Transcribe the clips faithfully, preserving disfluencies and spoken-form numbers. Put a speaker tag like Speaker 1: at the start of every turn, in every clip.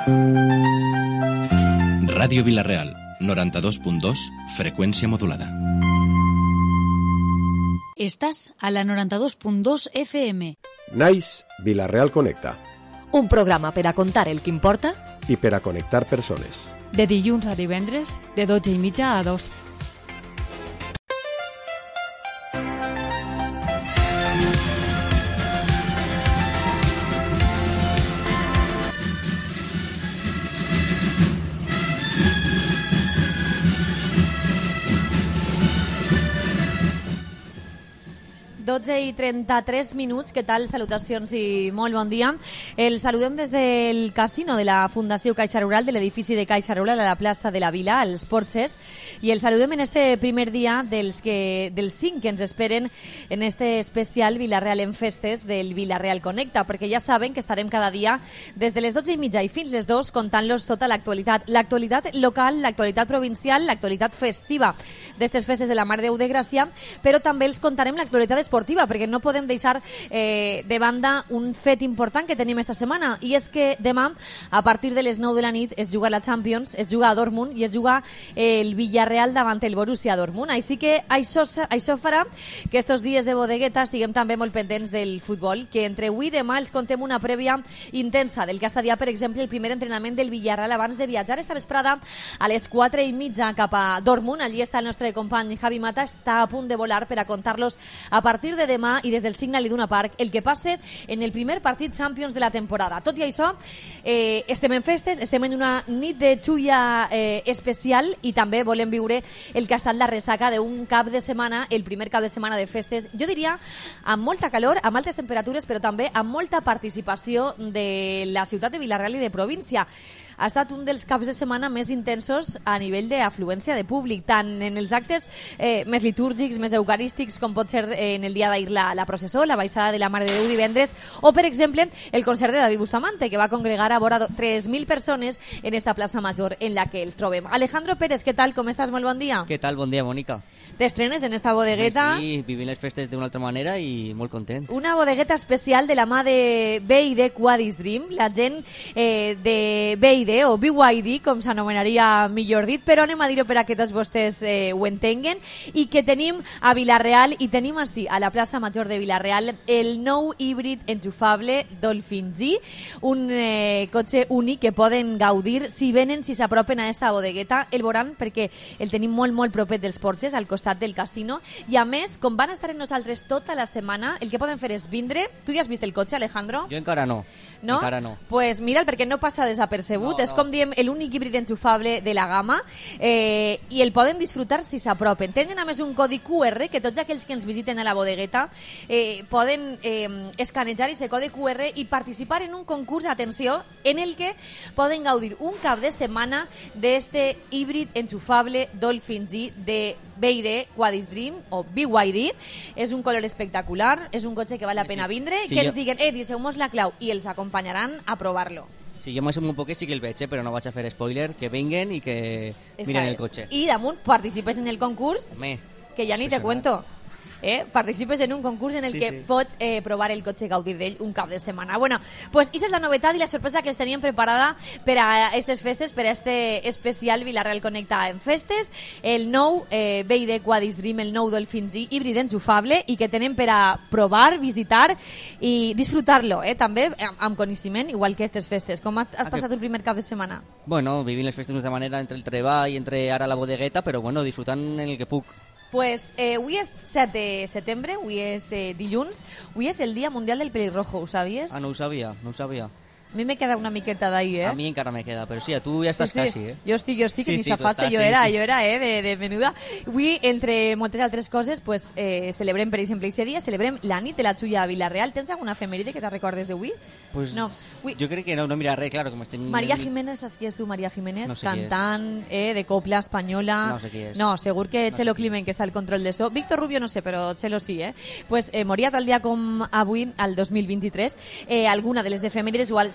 Speaker 1: Ràdio Vila-real, noranta-dos punt dos, freqüència modulada.
Speaker 2: Estàs a la noranta-dos punt dos F M.
Speaker 3: Nice Vila-real Connecta.
Speaker 4: Un programa per a contar el que importa
Speaker 3: i per a connectar persones.
Speaker 5: De dilluns a divendres, de dotze i mitja a dos.
Speaker 4: dotze i trenta-tres minuts, què tal? Salutacions i molt bon dia. El saludem des del casino de la Fundació Caixa Rural, de l'edifici de Caixa Rural a la plaça de la Vila, als Porxes, i el saludem en este primer dia dels, que, dels cinc que ens esperen en este especial Vila-real en festes del Vila-real Connecta, perquè ja saben que estarem cada dia des de les dotze i mitja i fins les dos contant-los tota l'actualitat, l'actualitat local, l'actualitat provincial, l'actualitat festiva d'estes festes de la Mare de Déu de Gràcia, però també els contarem l'actualitat esportiva, perquè no podem deixar eh, de banda un fet important que tenim esta setmana, i és que demà, a partir de les nou de la nit, es juga la Champions, es juga a Dortmund i es juga el Villarreal davant el Borussia Dortmund. Així que això, això farà que estos dies de bodegueta estiguem també molt pendents del futbol, que entre avui i demà els contem una prèvia intensa del que ha estat ja, per exemple, el primer entrenament del Villarreal abans de viatjar esta vesprada a les quatre i mitja cap a Dortmund. Allí està el nostre company Javi Mata, està a punt de volar per a contar-los a partir de demà i des del Signal Iduna Park el que passe en el primer partit Champions de la temporada. Tot i això, eh, estem en festes, estem en una nit de xulla eh, especial i també volem viure el que ha estat la ressaca d'un cap de setmana, el primer cap de setmana de festes, jo diria amb molta calor, amb altes temperatures, però també amb molta participació de la ciutat de Vila-real i de província. Ha estat un dels caps de setmana més intensos a nivell d'afluència de públic, tant en els actes eh, més litúrgics, més eucarístics, com pot ser eh, en el dia d'ahir la, la processó, la baixada de la Mare de Déu divendres, o, per exemple, el concert de David Bustamante, que va congregar a vora tres mil persones en esta plaça major en la que els trobem. Alejandro Pérez, què tal? Com estàs? Molt bon dia.
Speaker 6: Què tal? Bon dia, Mònica.
Speaker 4: T'estrenes en esta bodegueta.
Speaker 6: Sí, vivint les festes d'una altra manera i molt content.
Speaker 4: Una bodegueta especial de la mà de B I D Quadis Dream, la gent eh, de B I D o B Y D, com s'anomenaria millor dit, però anem a dir-ho per a que tots vostès eh, ho entenguen, i que tenim a Vila-real i tenim així, a la plaça major de Vila-real, el nou híbrid enxufable Dolphin G, un eh, cotxe únic que poden gaudir si venen, si s'apropen a esta bodegueta. El veuran perquè el tenim molt, molt propet dels Porxes, al costat del casino, i a més, com van estar en nosaltres tota la setmana, el que poden fer és vindre. Tu ja has vist el cotxe, Alejandro?
Speaker 6: Jo encara no.
Speaker 4: No?
Speaker 6: Encara no.
Speaker 4: Pues mira'l, perquè no passa desapercebut. No, és no. Com diem, l'únic híbrid enxufable de la gamma, eh, i el poden disfrutar si s'apropen. Tenen a més un codi Q R que tots aquells que ens visiten a la bodegueta eh, poden eh, escanejar aquest codi Q R i participar en un concurs, atenció, en el que poden gaudir un cap de setmana d'este híbrid enxufable Dolphin G de B I D Quadis Dream o B Y D. És un color espectacular, és un cotxe que val la pena vindre, sí, que jo... ens diguen, eh, deixeu-mos la clau, i els acompanyaran a provar-lo.
Speaker 6: Sí, jo m'assum un poquet, sí que el veig, eh, però no vaig a fer spoiler, que venguen i que miren el cotxe.
Speaker 4: I damunt participes en el concurs,
Speaker 6: Home,
Speaker 4: que ja ni te cuento. Eh? Participes en un concurs en el sí, que sí. pots eh, provar el cotxe i gaudir d'ell un cap de setmana. Bueno, pues esa és la novetat i la sorpresa que els teníem preparada per a aquestes festes, per a este especial Vila-real Connecta en festes, el nou eh, B I D Quadis Dream, el nou Dolphin G híbrid enxufable, i que tenen per a provar, visitar i disfrutar-lo, eh? també amb, amb coneixement, igual que aquestes festes. Com has, has passat el primer cap de setmana?
Speaker 6: Bueno, vivint les festes d'una manera entre el treball i entre ara la bodegueta, però bueno, disfrutant en el que puc.
Speaker 4: Pues eh, avui és set de setembre, avui és eh, dilluns, avui és el Dia Mundial del Pelirrojo, ho sabies?
Speaker 6: Ah, no ho sabia, no ho sabia.
Speaker 4: A mi me queda una miqueta d'ahir, eh?
Speaker 6: A mi encara me queda, però sí, a tu ja estàs
Speaker 4: sí, sí.
Speaker 6: quasi, eh?
Speaker 4: Jo estic, jo estic
Speaker 6: sí,
Speaker 4: en
Speaker 6: sí,
Speaker 4: aquesta fase, jo,
Speaker 6: sí,
Speaker 4: era,
Speaker 6: sí.
Speaker 4: jo era, eh, de, de menuda. Avui, entre moltes altres coses, pues, eh, celebrem, per exemple, aquest dia, celebrem la nit de la xulla a Vila-real. Tens alguna efemèride que te recordes d'avui?
Speaker 6: Pues,
Speaker 4: no. Ui.
Speaker 6: Jo crec que no, no mira res, claro, com estem...
Speaker 4: Maria Jiménez, saps qui és tu, Maria Jiménez?
Speaker 6: No sé
Speaker 4: Cantant, eh, de copla espanyola.
Speaker 6: No sé qui és.
Speaker 4: No, segur que
Speaker 6: no
Speaker 4: Chelo
Speaker 6: sé
Speaker 4: Climent, que està al control de so. Víctor Rubio no sé, però Chelo sí, eh? Pues eh, moria tal dia com avui, al dos mil vint-i-tres. Eh, alguna de les efemèrides, igual se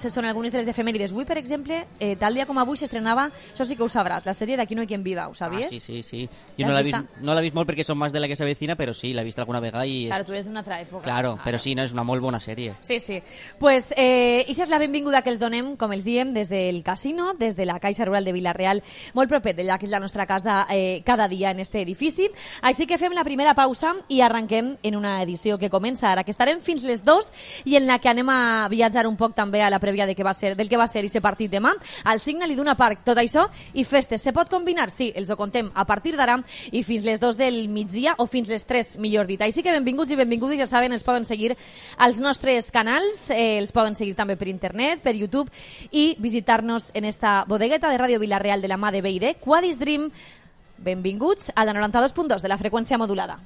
Speaker 4: aquestes són algunes de les efemèrides. Avui, per exemple, eh, tal dia com avui s'estrenava, això sí que ho sabràs, la sèrie d'Aquí no hi quien viva, ho sabies?
Speaker 6: Ah, sí, sí, sí. Jo no l'he vist, no l'he vist molt perquè som més de la que s'avecina, però sí, l'he vist alguna vegada i... És...
Speaker 4: Claro, tu eres d'una altra època.
Speaker 6: Claro, ah, però sí, no, és una molt bona sèrie.
Speaker 4: Sí, sí. Pues, eh, ixa és la benvinguda que els donem, com els diem, des del casino, des de la Caixa Rural de Vila-real, molt propet d'allà que és la nostra casa eh, cada dia en este edifici. Així que fem la primera pausa i arrenquem en una edició que comença ara, que estarem fins les dos i en la que anem a viatjar un poc també a la prèvia de que va ser, del que va ser aquest partit demà, al Signal Iduna Park, tot això, i festes. Se pot combinar? Sí, els ho contem a partir d'ara i fins les dos del migdia, o fins les tres, millor dit. Així que benvinguts i benvingudes, ja saben, els poden seguir als nostres canals, eh, els poden seguir també per internet, per YouTube, i visitar-nos en esta bodegueta de Ràdio Vila-real de la mà de B I D, Quadis Dream. Benvinguts a la noranta-dos punt dos de la freqüència modulada.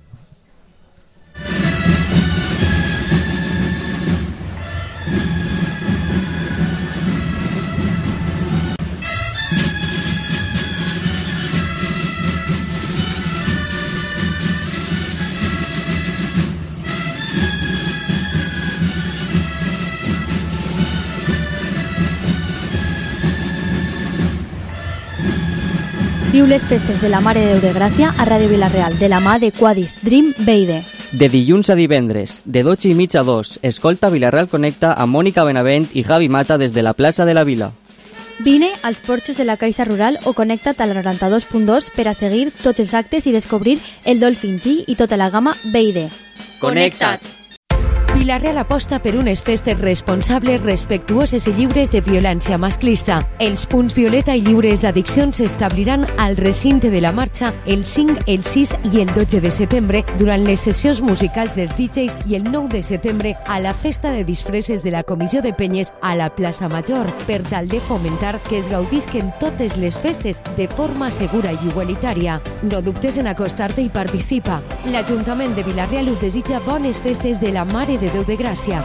Speaker 7: Viu les festes de la Mare de Déu de Gràcia a Ràdio Vila-real, de la mà de Quadis Dream B I D.
Speaker 6: De dilluns a divendres, de dotze i mitja a dos, escolta Vila-real Connecta amb Mònica Benavent i Javi Mata des de la plaça de la Vila.
Speaker 7: Vine als porxos de la Caixa Rural o connecta't a la noranta-dos punt dos per a seguir tots els actes i descobrir el Dolphin G i tota la gamma B I D.
Speaker 6: Connecta't!
Speaker 8: Vila-real aposta per unes festes responsables, respectuoses i lliures de violència masclista. Els punts violeta i lliures d'addiccions s'establiran al recinte de la marxa el cinc, el sis i el dotze de setembre durant les sessions musicals dels D Js i el nou de setembre a la festa de disfresses de la Comissió de Penyes a la plaça Major, per tal de fomentar que es gaudisquen totes les festes de forma segura i igualitària. No dubtes en acostar-te i participa. L'Ajuntament de Vila-real us desitja bones festes de la Mare de Déu de Gràcia.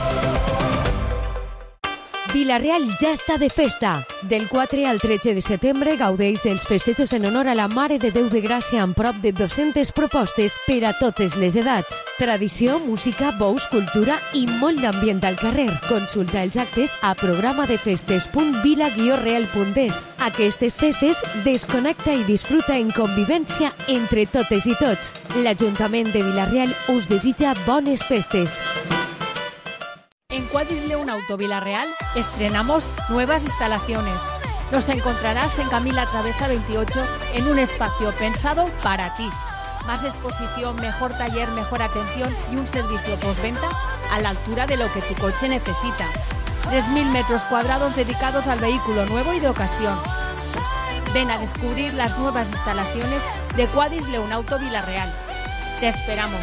Speaker 8: Vila-real ja està de festa. Del quatre al tretze de setembre gaudeix dels festejos en honor a la Mare de Déu de Gràcia amb prop de dues-centes propostes per a totes les edats. Tradició, música, bous, cultura i molt d'ambient al carrer. Consulta els actes a programadefestes punt vila guió real punt es. Aquestes festes desconnecta i disfruta en convivència entre totes i tots. L'Ajuntament de Vila-real us desitja bones festes.
Speaker 5: En Quadis León Auto Vila-real estrenamos nuevas instalaciones. Nos encontrarás en Camila Travesa veintiocho en un espacio pensado para ti. Más exposición, mejor taller, mejor atención y un servicio postventa a la altura de lo que tu coche necesita. tres mil metros cuadrados dedicados al vehículo nuevo y de ocasión. Ven a descubrir las nuevas instalaciones de Quadis León Auto Vila-real. Te esperamos.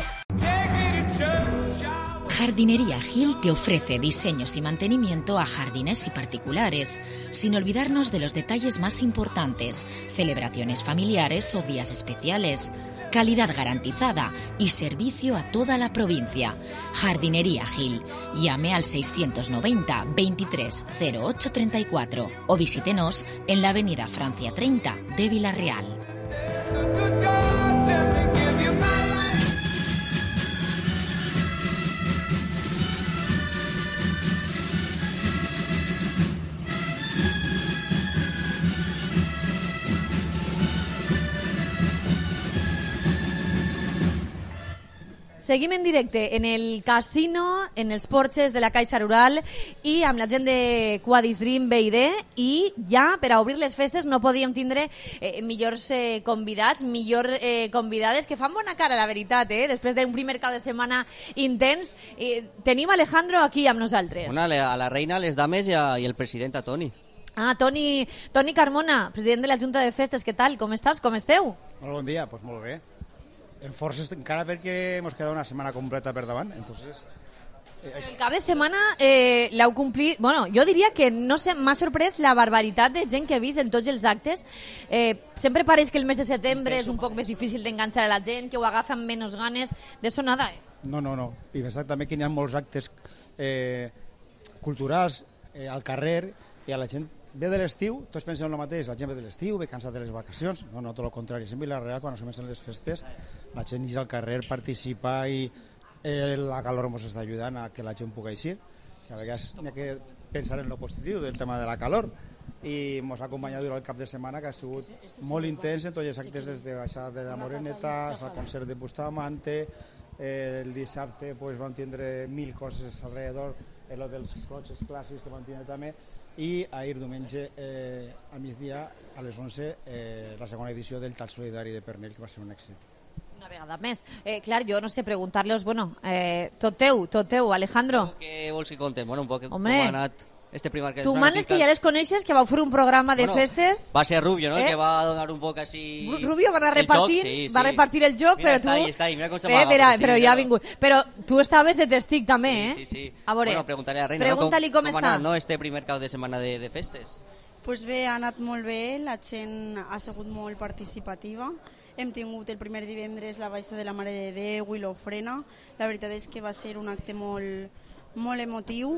Speaker 2: Jardinería Gil te ofrece diseños y mantenimiento a jardines y particulares, sin olvidarnos de los detalles más importantes, celebraciones familiares o días especiales, calidad garantizada y servicio a toda la provincia. Jardinería Gil. Llame al seiscientos noventa veintitrés cero ocho treinta y cuatro o visítenos en la avenida Francia treinta de Vila-real.
Speaker 4: Seguim en directe en el casino, en els porxes de la Caixa Rural i amb la gent de Quadis Dream B I D, i ja per a obrir les festes no podíem tindre eh, millors eh, convidats, millor eh, convidades que fan bona cara, la veritat, eh? Després d'un primer cap de setmana intens. Eh, tenim Alejandro aquí amb nosaltres.
Speaker 6: Una, a la reina, les dames i, a, i el president, a Toni.
Speaker 4: Ah, Toni, Toni Carmona, president de la Junta de Festes, què tal? Com estàs? Com esteu?
Speaker 9: Molt bon dia, doncs pues molt bé. En forces encara perquè ens queda una setmana completa per davant, entonces...
Speaker 4: Eh, el cap de setmana eh, l'heu complit... Bueno, jo diria que no sé, m'ha sorprès la barbaritat de gent que he vist en tots els actes. Eh, sempre pareix que el mes de setembre és un poc més difícil d'enganxar a la gent, que ho agafa amb menys ganes. D'això nada, eh?
Speaker 9: No, no, no. I pensat també que hi ha molts actes eh, culturals eh, al carrer i a la gent ve de l'estiu, tots pensem el mateix, la gent ve de l'estiu, ve cansat de les vacacions. No, no, tot el contrari. En Vila-real, quan comencen les festes, la gent ix al carrer, participa i eh, la calor ens està ajudant a que la gent pugui eixir. que a vegades n'hi ha que pensar en lo positiu del tema de la calor, i ens ha acompanyat durant el cap de setmana, que ha sigut molt intens en tots els actes, des de baixada de la Moreneta al concert de Bustamante. El dissabte pues, vam tindre mil coses alrededor, el dels cotxes clàssics que vam tindre també, i ahir diumenge eh, a migdia a les onze eh, la segona edició del Tall Solidari de Pernell, que va ser un èxit.
Speaker 4: Una vegada més. Eh, clar, jo no sé, preguntar-los, bueno, eh, tot teu, tot teu, Alejandro.
Speaker 6: Què vols que contem? Bueno, un poc
Speaker 4: Hombre,
Speaker 6: com ha anat este primer que
Speaker 4: tu manes que ja les coneixes, que vau fer un programa de
Speaker 6: bueno,
Speaker 4: festes.
Speaker 6: Va ser Rubio, ¿no?
Speaker 4: Eh?
Speaker 6: Que va donar un poc així...
Speaker 4: Rubio va a repartir,
Speaker 6: el joc, sí, sí.
Speaker 4: va repartir el joc,
Speaker 6: mira,
Speaker 4: però
Speaker 6: està
Speaker 4: tu...
Speaker 6: Ahí, està ahí, mira com se
Speaker 4: eh,
Speaker 6: m'ha
Speaker 4: sí, però ja ha vingut. Però tu estaves de testig també, eh?
Speaker 6: Sí, sí, sí.
Speaker 4: A veure,
Speaker 6: bueno, preguntaré a Reina,
Speaker 4: pregunta-li
Speaker 6: no?
Speaker 4: com,
Speaker 6: com,
Speaker 4: com
Speaker 6: com
Speaker 4: està.
Speaker 6: Anat, no? Este primer cap de setmana de, de festes.
Speaker 10: Pues bé, ha anat molt bé, la gent ha sigut molt participativa. Hem tingut el primer divendres la baixa de la Mare de Déu i l'ofrena. La veritat és que va ser un acte molt, molt emotiu.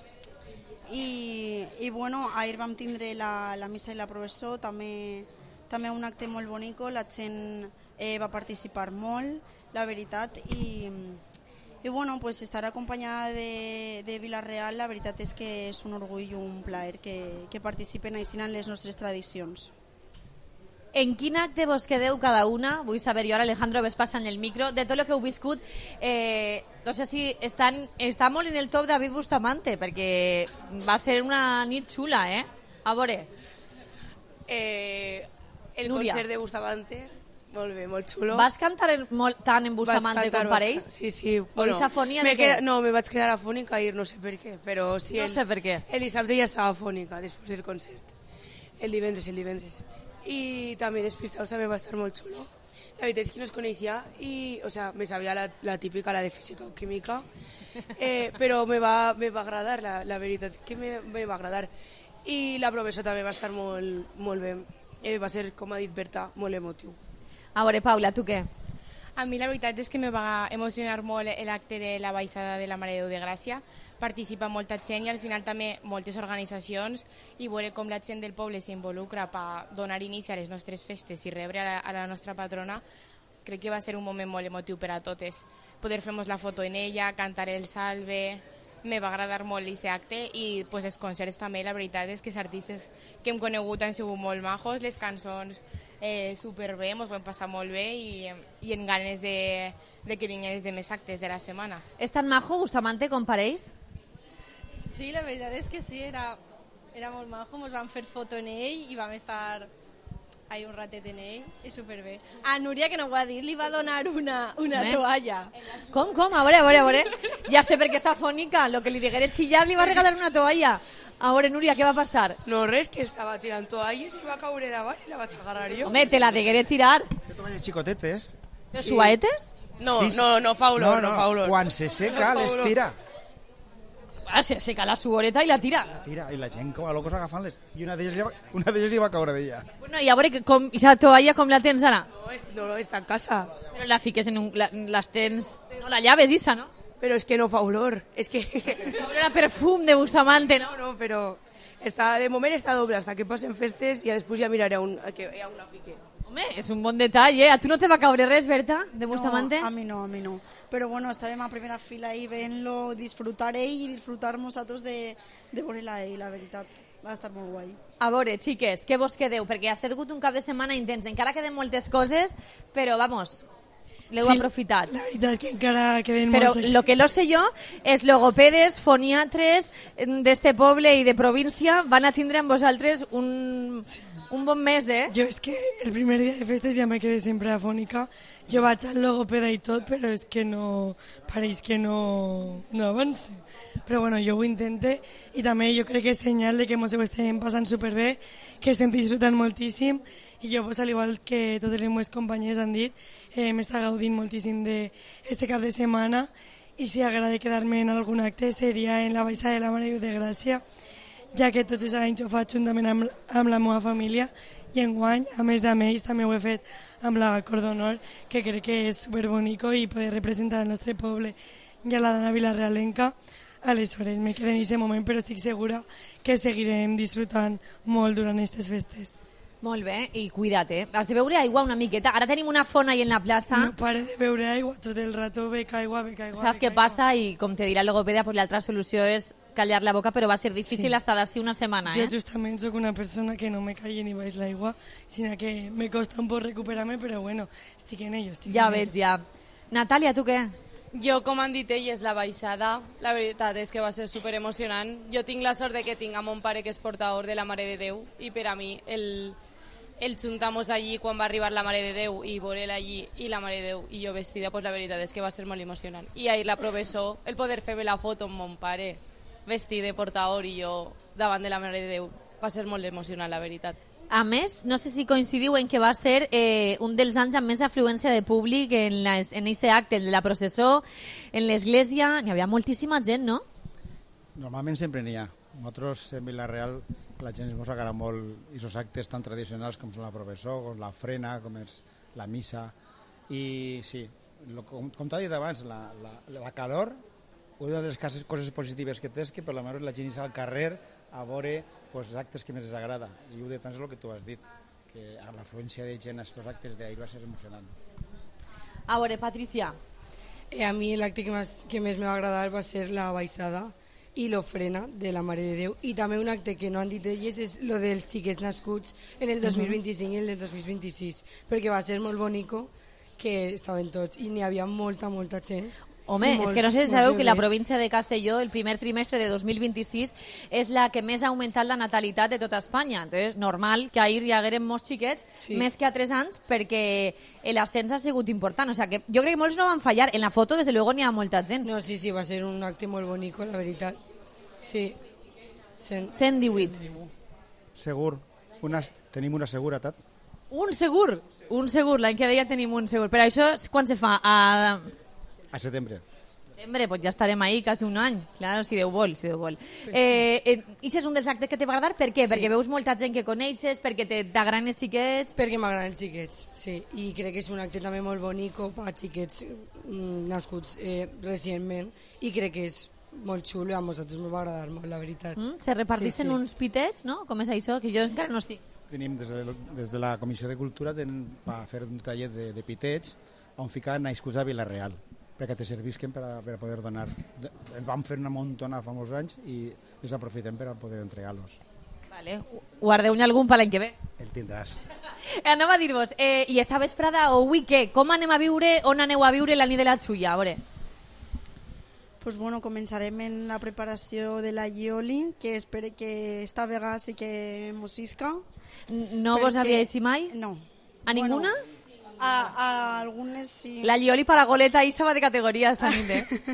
Speaker 10: I, i bueno, ahir vam tindre la, la missa i la professó, també, també un acte molt bonic, la gent eh, va participar molt, la veritat, i, i bueno, pues estar acompanyada de, de Vila-real, la veritat és que és un orgull i un plaer que, que participen així en les nostres tradicions.
Speaker 4: En quin acte vos quedeu cada una? Vull saber, jo ara, Alejandro, ves passant el micro, de tot el que heu viscut, eh, no sé si estan, està molt en el top David Bustamante, perquè va ser una nit xula, eh? A veure.
Speaker 11: Eh, el
Speaker 4: Núria.
Speaker 11: concert de Bustamante, molt bé, molt xulo.
Speaker 4: Vas cantar en, molt, tant en Bustamante com per ells?
Speaker 11: Sí, sí.
Speaker 4: O esa afonia de què
Speaker 11: queda,
Speaker 4: és?
Speaker 11: No, me vaig quedar afònica ahir, no sé per què, però sí.
Speaker 4: No
Speaker 11: el,
Speaker 4: sé per què.
Speaker 11: El dissabte ja estava afònica, després del concert. El divendres, el divendres. I també Despistados també va estar molt xulo. La veritat és que no es coneixia i, o sea, me sabia la, la típica, la de física o química, eh, però me va, me va agradar, la, la veritat que me, me va agradar. I la professora també va estar molt, molt bé. Eh, va ser, com ha dit Berta, molt emotiu.
Speaker 4: A veure, Paula, tu què?
Speaker 12: A mi la veritat és que me va emocionar molt l'acte de la baixada de la Mare de Déu de Gràcia. Participa molta gent i al final també moltes organitzacions, i veure com la gent del poble s'involucra per donar inici a les nostres festes i rebre a la, a la nostra patrona, crec que va ser un moment molt emotiu per a totes. Poder fer-nos la foto en ella, cantar el salve, me va agradar molt aquest acte, i pues, els concerts també, la veritat és que els artistes que hem conegut han sigut molt majos, les cançons eh, superbé, ens ho hem passat molt bé i, i en ganes de, de que vinguin els demés actes de la setmana.
Speaker 4: És tan majo Bustamante com pareix?
Speaker 13: Sí, la veritat és que sí, era, era molt majo, ens vam fer foto en ell i vam estar ahí un ratet en ell, i superbé. A Núria, que no ho ha dit, li va donar una, una
Speaker 4: Bé.
Speaker 13: toalla.
Speaker 4: Com, com? A veure, a veure, a veure. Ja sé per què està fònica. Lo que li digué xillar li va regalar una toalla. A veure, Núria, què va passar?
Speaker 11: No, res, que estava tirant toalles i va caure davant i la vaig agarrar jo.
Speaker 4: Home, te la degué tirar.
Speaker 9: Que toalles xicotetes.
Speaker 4: ¿De suaetes?
Speaker 11: No,
Speaker 9: Sí, sí.
Speaker 11: no, no fa olor, no,
Speaker 9: no,
Speaker 11: fa olor.
Speaker 9: Quan se seca,
Speaker 11: No fa
Speaker 9: les
Speaker 11: olor.
Speaker 9: tira.
Speaker 4: Ah, se seca la suoreta i la tira.
Speaker 9: Tira, i la gent com a locos agafant-les. I una d'elles li va, una d'elles li va caure d'ella.
Speaker 4: Bueno, i a veure, que com, esa toalla com la tens ara?
Speaker 11: No, és- no, no, està en casa.
Speaker 4: Però la fiques en un... La, les tens... No la llaves, Isa, no?
Speaker 11: Però és que no fa olor. És que...
Speaker 4: Olor a perfum de Bustamante, no?
Speaker 11: No, no, però està, de moment està doble, hasta que passen festes i després ja miraré a un, a que hi ha una fique.
Speaker 4: Home, és un bon detall, eh? A tu no te va caure res, Berta, de Bustamante?
Speaker 10: No, a mi no, a mi no. Però bueno, estàvem a primera fila i veient-lo, disfrutar ell i disfrutar nosaltres de, de veure-la ell, la veritat. Va estar molt guai.
Speaker 4: A veure, xiques, què vos quedeu? Perquè ha sigut un cap de setmana intens. Encara queden moltes coses, però, vamos, l'heu
Speaker 14: Sí,
Speaker 4: aprofitat.
Speaker 14: La veritat que encara queden
Speaker 4: Però
Speaker 14: molts...
Speaker 4: lo que lo sé jo és logopedes, foniatres d'este poble i de província van a tindre amb vosaltres un, un bon mes, eh?
Speaker 14: Jo és que el primer dia de festes ja me quedé sempre afònica. Jo vaig al logopeda i tot, però és que no... Pareix que no, no avança. Però bueno, jo ho intente i també jo crec que és senyal de que mos ho estem passant superbé, que estem disfrutant moltíssim i jo, pues, al igual que totes les meves companyes han dit, eh, m'està gaudint moltíssim d'este cap de setmana i si agrada quedar-me en algun acte seria en la baixada de la Mare de Déu de Gràcia, ja que tots els anys ho faig juntament amb, amb la meva família i enguany, a més de ells, també ho he fet amb la Cor d'Honor, que crec que és superbonico i poder representar el nostre poble i a la dona vilarealenca. Aleshores, me quedé en aquest moment, però estic segura que seguirem disfrutant molt durant aquestes festes.
Speaker 4: Molt bé, i cuida't, eh? Has de beure aigua una miqueta. Ara tenim una font ahí en la plaça.
Speaker 14: No pare de beure aigua tot el rato, bec aigua, bec aigua.
Speaker 4: Saps què passa? I com te dirà el logopeda, pues l'altra solució és callar la boca, però va ser difícil
Speaker 14: Sí.
Speaker 4: estar d'ací una setmana,
Speaker 14: Jo
Speaker 4: eh?
Speaker 14: justament sóc una persona que no me calle ni baix l'aigua, sinó que me costa un poc recuperar-me, però bueno, estic en ello, estic
Speaker 4: Ja
Speaker 14: en
Speaker 4: veig,
Speaker 14: ello.
Speaker 4: ja. Natàlia, tu què?
Speaker 15: Jo, com han dit elles, la baixada, la veritat és que va ser super emocionant. Jo tinc la sort de que tinc a mon pare que és portador de la Mare de Déu i per a mi el, el juntar-nos allí quan va arribar la Mare de Déu i veure-la allí i la Mare de Déu i jo vestida, pues la veritat és que va ser molt emocionant. I ahir la professor, el poder fer la foto amb mon pare vestit de portador i jo davant de la Mare de Déu, va ser molt emocionant, la veritat.
Speaker 4: A més, no sé si coincidiu en que va ser eh, un dels anys amb més afluència de públic en aquest en ese acte, el de la processó, en l'església. Hi havia moltíssima gent, no?
Speaker 9: Normalment sempre n'hi ha. Nosaltres en Vila-real la gent ens agrada molt aquests actes tan tradicionals com són la professó, com la frena, com és la missa. I sí, lo, com, com t'ha dit abans, la, la, la calor, una de les coses, coses positives que té és que per la manera la gent és al carrer a veure pues, els actes que més els agrada. I ho de tant és el que tu has dit, que a l'afluència de gent a aquests actes d'ahir va ser emocionant.
Speaker 4: A veure, Patricia.
Speaker 11: Eh, a mi l'acte que, més, que més me va agradar va ser la baixada i l'ofrena de la Mare de Déu. I també un acte que no han dit elles és lo dels xiquets nascuts en el dos mil vint-i-cinc i el del dos mil vint-i-sis, perquè va ser molt bonico que estaven tots i n'hi havia molta, molta gent.
Speaker 4: Home,
Speaker 11: Molts,
Speaker 4: és que no sé si
Speaker 11: molts
Speaker 4: sabeu que la
Speaker 11: bebès.
Speaker 4: província de Castelló, el primer trimestre de dos mil vint-i-sis, és la que més ha augmentat la natalitat de tota Espanya. Entonces, normal que ahir hi hagueren molts xiquets,
Speaker 11: Sí.
Speaker 4: més que altres anys, perquè l'ascens ha sigut important. O sea, que jo crec que molts no van fallar. En la foto, des de luego, n'hi ha molta gent.
Speaker 11: No, sí, sí, va ser un acte molt bonico, la veritat. Sí. Cent,
Speaker 4: cent divuit.
Speaker 9: Segur. Una, tenim una seguretat.
Speaker 4: Un segur, un segur, l'any que ve ja tenim un segur. Però això, quan se fa? A
Speaker 9: A setembre.
Speaker 4: setembre, pues ja estarem ahí quasi un any. Claro, si Déu vol, si Déu vol. Eh, eh, I és un dels actes que t'ha agradat, per què?
Speaker 11: Sí.
Speaker 4: Perquè veus molta gent que coneixes, perquè te- t'agraden els xiquets...
Speaker 11: Perquè m'agraden els xiquets, sí. I crec que és un acte també molt bonico per xiquets mm, nascuts eh, recentment i crec que és molt xulo i a nosaltres m'ho va agradar molt, la veritat.
Speaker 4: Mm? Se reparteixen
Speaker 11: Sí, sí.
Speaker 4: uns pitets, no? Com és això? Que jo encara no estic...
Speaker 9: Tenim des de, des de la Comissió de Cultura tenen, va fer un taller de, de pitets on ficar nascuts a Vila-real perquè te servisquen per a, per a poder donar. De- Vam fer una muntona fa molts anys i els aprofitem per a poder entregar-los.
Speaker 4: Vale. Guardeu-ne algun per l'any que ve.
Speaker 9: El tindràs.
Speaker 4: Eh, anava a dir-vos, eh, i esta vesprada o avui què? Com anem a viure, on aneu a viure la nit de la Xulla? A veure.
Speaker 10: Pues bueno, començarem en la preparació de la Gioli, que espero que esta vegada sí que mos isca.
Speaker 4: No vos havíais i mai?
Speaker 10: No.
Speaker 4: A ninguna?
Speaker 10: Bueno, a, a algunes sí.
Speaker 4: La Lioli para la goleta i va de categoria esta nit,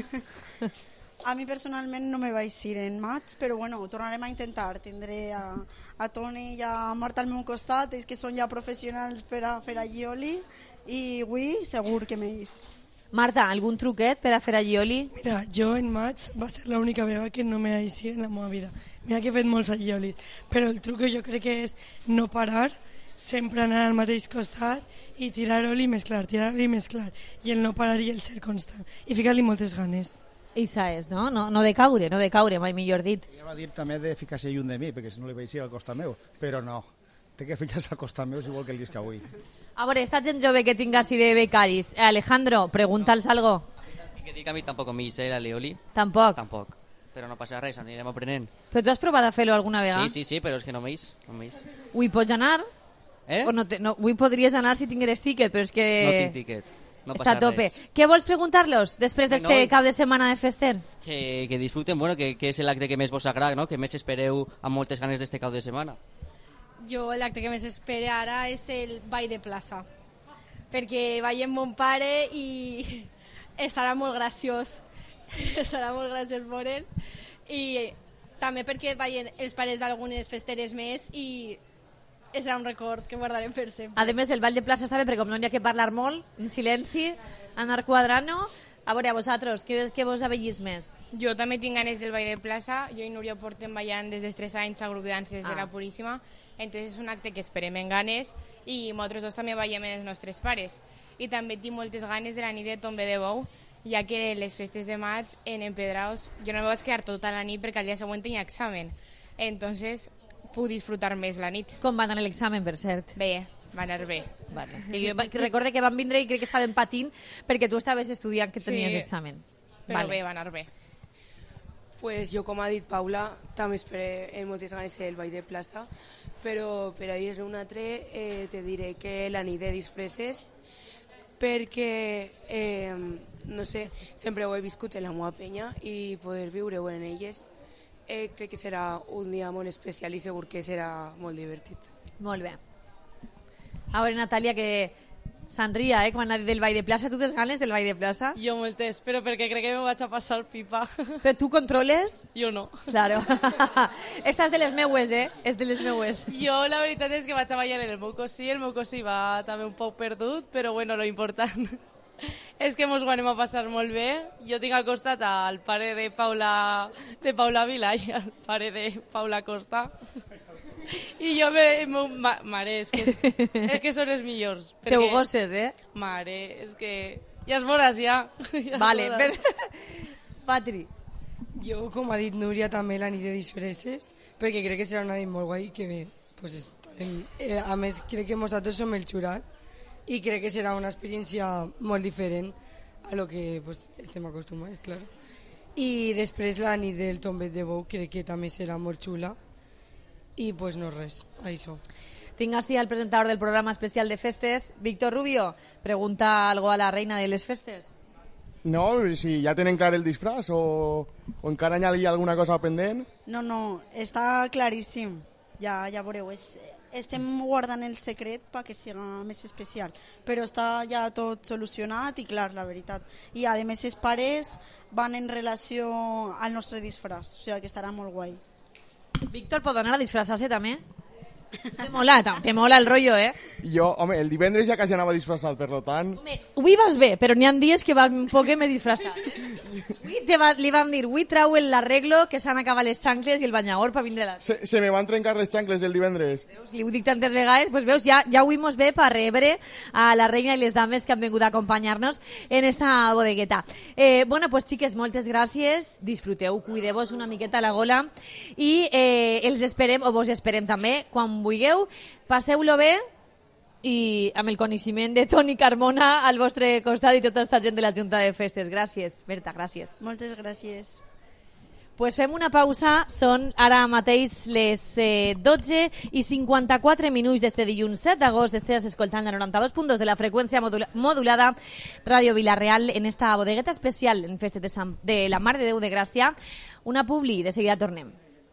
Speaker 4: eh?
Speaker 10: A mi personalment no me vaig ir en maig, però bueno, ho tornarem a intentar. Tindré a, a Toni i a Marta al meu costat, ells que són ja professionals per a fer a Gioli, i avui segur que m'ells.
Speaker 4: Marta, algun truquet per a fer a Lioli?
Speaker 14: Mira, jo en maig va ser l'única vegada que no me vaig ir en la meva vida. Mira que he fet molts alliolis, però el truc jo crec que és no parar, sempre anar al mateix costat i tirar oli i mesclar, tirar oli i mesclar. I el no parar i el ser constant. I ficar-li moltes ganes.
Speaker 4: Issa és, no? No, no de caure, no de caure, mai millor dit.
Speaker 9: Ella va dir també de ficar-se lluny de mi, perquè si no li vaig ir al costat meu, però no. Té que ficar-se al costat meu si vol que el disca avui.
Speaker 4: A veure, esta gent jove que tinga así de becaris. Eh, Alejandro, pregúntales algo.
Speaker 6: Que dic a mi tampoc m'hi eh, la Leoli.
Speaker 4: Tampoc.
Speaker 6: Tampoc. Però no passa res, anirem aprenent.
Speaker 4: Però tu has provat a fer-lo alguna vegada?
Speaker 6: Sí, sí, sí, però és que no m'hi no m'hi
Speaker 4: Avui pots anar?
Speaker 6: Eh?
Speaker 4: O no te, no, avui podries anar si tingueres tiquet, però és que...
Speaker 6: No tinc tiquet. No
Speaker 4: Està
Speaker 6: passa
Speaker 4: a tope.
Speaker 6: res.
Speaker 4: Què vols preguntar-los després d'este
Speaker 6: No,
Speaker 4: cap de setmana de fester?
Speaker 6: Que, que disfruten, bueno, que, que és l'acte que més vos agrada, no? Que més espereu amb moltes ganes d'este cap de setmana.
Speaker 13: Jo l'acte que més espero ara és el ball de plaça, perquè vaig amb mon pare i estarà molt graciós, estarà molt graciós veure'l, i també perquè vaig els pares d'algunes festeres més i serà un record que guardarem per sempre.
Speaker 4: A més, el ball de plaça està bé perquè com no hi ha que parlar molt, en silenci, anar quadrant-ho. A veure, a vosaltres, què, què vos avellis més?
Speaker 12: Jo també tinc ganes del ball de plaça. Jo i Núria portem ballant des dels tres anys a grup de danses
Speaker 4: Ah.
Speaker 12: de la Puríssima. Entonces és un acte que esperem en ganes i nosaltres dos també ballem amb els nostres pares. I també tinc moltes ganes de la nit de Tombe de Bou, ja que les festes de maig en Empedraos jo no me vaig quedar tota la nit perquè al dia següent tenia examen. Entonces puc disfrutar més la nit.
Speaker 4: Com va anar l'examen, per cert?
Speaker 12: Bé, va anar bé.
Speaker 4: Vale. I jo va- que recorde que van vindre i crec que estaven patint perquè tu estaves estudiant que tenies
Speaker 12: Sí.
Speaker 4: examen.
Speaker 12: Però
Speaker 4: Vale.
Speaker 12: bé, va anar bé.
Speaker 11: Pues jo, com ha dit Paula, també espero moltes ganes el ball de plaça, però per a dir-ne un altre eh, te diré que la nit de disfresses, perquè, eh, no sé, sempre ho he viscut en la meva penya i poder viure-ho en elles eh, crec que serà un dia molt especial i segur que serà molt divertit.
Speaker 4: Molt bé. A veure, Natàlia, que s'enria, eh, quan ha dit del ball de plaça. Tu tens ganes del ball de plaça?
Speaker 15: Jo moltes, però perquè crec que me vaig a passar pipa.
Speaker 4: Però tu controles?
Speaker 15: Jo no.
Speaker 4: Claro. Esta és de les meues, eh? És de les meues.
Speaker 15: Jo la veritat és que vaig a ballar en el meu cosí, el meu cosí va també un poc perdut, però bueno, lo important és que mos ho anem a passar molt bé. Jo tinc al costat al pare de Paula, de Paula Vila i al pare de Paula Costa. I jo, me, me, ma, mare, és que, és que són els millors.
Speaker 4: Te ho gosses, eh?
Speaker 15: Mare, és que ja es veuràs, ja. ja
Speaker 4: vale, per... Patri.
Speaker 14: Jo, com ha dit Núria, també la nit de disfresses, perquè crec que serà una nit molt guai, que bé, pues estarem... Eh, a més, crec que nosaltres som el jurat i crec que serà una experiència molt diferent a lo que pues, estem acostumats, clar. I després la nit del tombet de bou crec que també serà molt xula. I pues no res, això.
Speaker 4: Tinc així el presentador del programa especial de festes, Víctor Rubio. Pregunta algo a la reina de les festes.
Speaker 16: No, si ja tenen clar el disfraç o, o encara hi ha alguna cosa pendent.
Speaker 10: No, no, està claríssim. Ja, ja veureu, és, estem guardant el secret perquè sigui més especial. Però està ja tot solucionat i clar, la veritat. I a més els pares van en relació al nostre disfraç, o sigui que estarà molt guai.
Speaker 4: Víctor, ¿puedo anar a disfrazarse també? Te mola, te mola el rollo, eh?
Speaker 16: Jo, home, el divendres ja quasi anava disfressat, per lo tant...
Speaker 4: Home, avui vas bé, però n'hi ha dies que vas un poc més disfressat. Avui te va, li vam dir, avui trau l'arreglo, que s'han acabat les xancles i el banyador per vindre la...
Speaker 16: Se, se me van trencar les xancles el divendres.
Speaker 4: Veus, li ho dic tantes vegades, doncs veus, ja, ja avui mos ve per rebre a la reina i les dames que han vingut a acompanyar-nos en esta bodegueta. Eh, bueno, pues xiques, moltes gràcies, disfruteu, cuideu-vos una miqueta la gola i eh, els esperem, o vos esperem també, quan vulgueu, passeu-lo bé i amb el coneixement de Toni Carmona al vostre costat i tota aquesta gent de la Junta de Festes. Gràcies, Berta, gràcies.
Speaker 10: Moltes gràcies.
Speaker 4: Pues fem una pausa, són ara mateix les eh, dotze i cinquanta-quatre minuts d'este dilluns set d'agost, estàs escoltant la noranta-dos punt dos de la freqüència modula modulada Ràdio Vila-real en esta bodegueta especial en festes de, Sant, de la Mare de Déu de Gràcia. Una publi, de seguida tornem.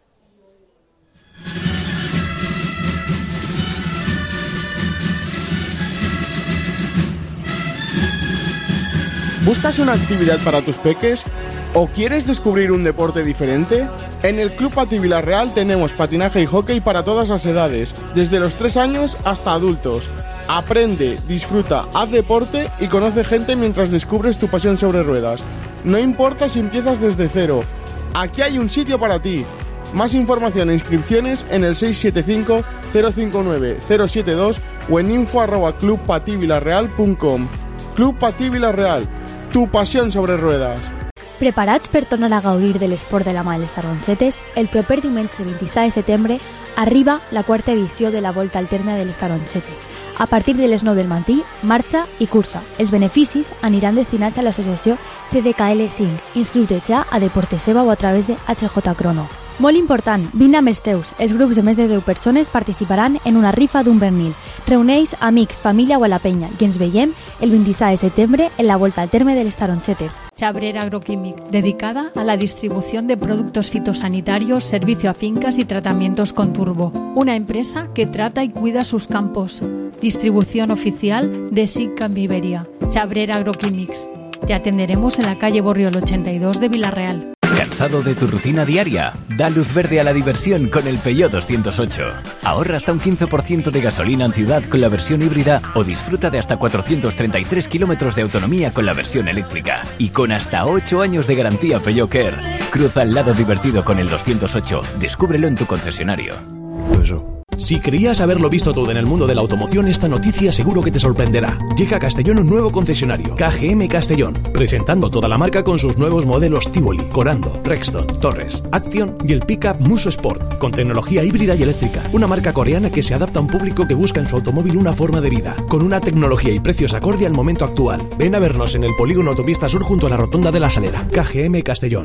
Speaker 16: ¿Buscas una actividad para tus peques? ¿O quieres descubrir un deporte diferente? En el Club Patí Vila-real tenemos patinaje y hockey para todas las edades, desde los tres años hasta adultos. Aprende, disfruta, haz deporte y conoce gente mientras descubres tu pasión sobre ruedas. No importa si empiezas desde cero, aquí hay un sitio para ti. Más información e inscripciones en el seis siete cinco, cero cinco nueve, cero siete dos o en info arroba club patí vilarreal punto com. Club Patí Vila-real, tu pasión sobre ruedas.
Speaker 7: Preparats per tornar a gaudir de l'esport de la mà de les taronxetes, el proper diumenge vint-i-set de setembre arriba la quarta edició de la Volta al Terme de les Taronxetes. A partir de les nou del matí, marxa i cursa. Els beneficis aniran destinats a l'associació C D K L cinc. Inscriu-te ja a Deporteseva o a través de H J Crono. Molt important, vine amb els teus. Els grups de més de deu persones participaran en una rifa d'un pernil. Reuneix amics, família o a la penya i ens veiem el vint-i-set de setembre en la Volta al Terme de les Taronxetes.
Speaker 5: Chabrera Agroquímic, dedicada a la distribución de productos fitosanitarios, servicio a fincas y tratamientos con turbo. Una empresa que trata y cuida sus campos. Distribución oficial de S I C Camp Iberia. Chabrera Agroquímics. Te atenderemos en la calle Borriol ochenta y dos de Vila-real.
Speaker 17: ¿Cansado de tu rutina diaria? Da luz verde a la diversión con el Peugeot doscientos ocho. Ahorra hasta un quince por ciento de gasolina en ciudad con la versión híbrida o disfruta de hasta cuatrocientos treinta y tres kilómetros de autonomía con la versión eléctrica. Y con hasta ocho años de garantía Peugeot Care. Cruza al lado divertido con el doscientos ocho. Descúbrelo en tu concesionario.
Speaker 18: Eso. Si creías haberlo visto todo en el mundo de la automoción, esta noticia seguro que te sorprenderá. Llega a Castellón un nuevo concesionario, K G M Castellón, presentando toda la marca con sus nuevos modelos Tivoli, Corando, Rexton, Torres, Action y el pickup Muso Sport, con tecnología híbrida y eléctrica. Una marca coreana que se adapta a un público que busca en su automóvil una forma de vida, con una tecnología y precios acorde al momento actual. Ven a vernos en el polígono Autopista Sur junto a la Rotonda de la Salera. K G M Castellón.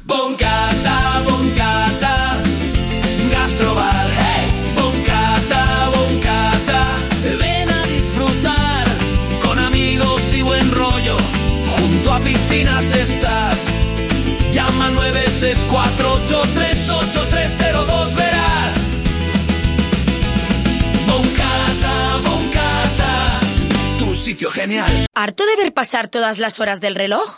Speaker 19: Boncata, Boncata, Gastrobar. Hey, Boncata, Boncata, ven a disfrutar con amigos y buen rollo. Junto a piscinas estás. Llama al nueve seis cuatro ocho tres ocho tres cero dos, verás. Boncata, Boncata, tu sitio genial.
Speaker 2: ¿Harto de ver pasar todas las horas del reloj?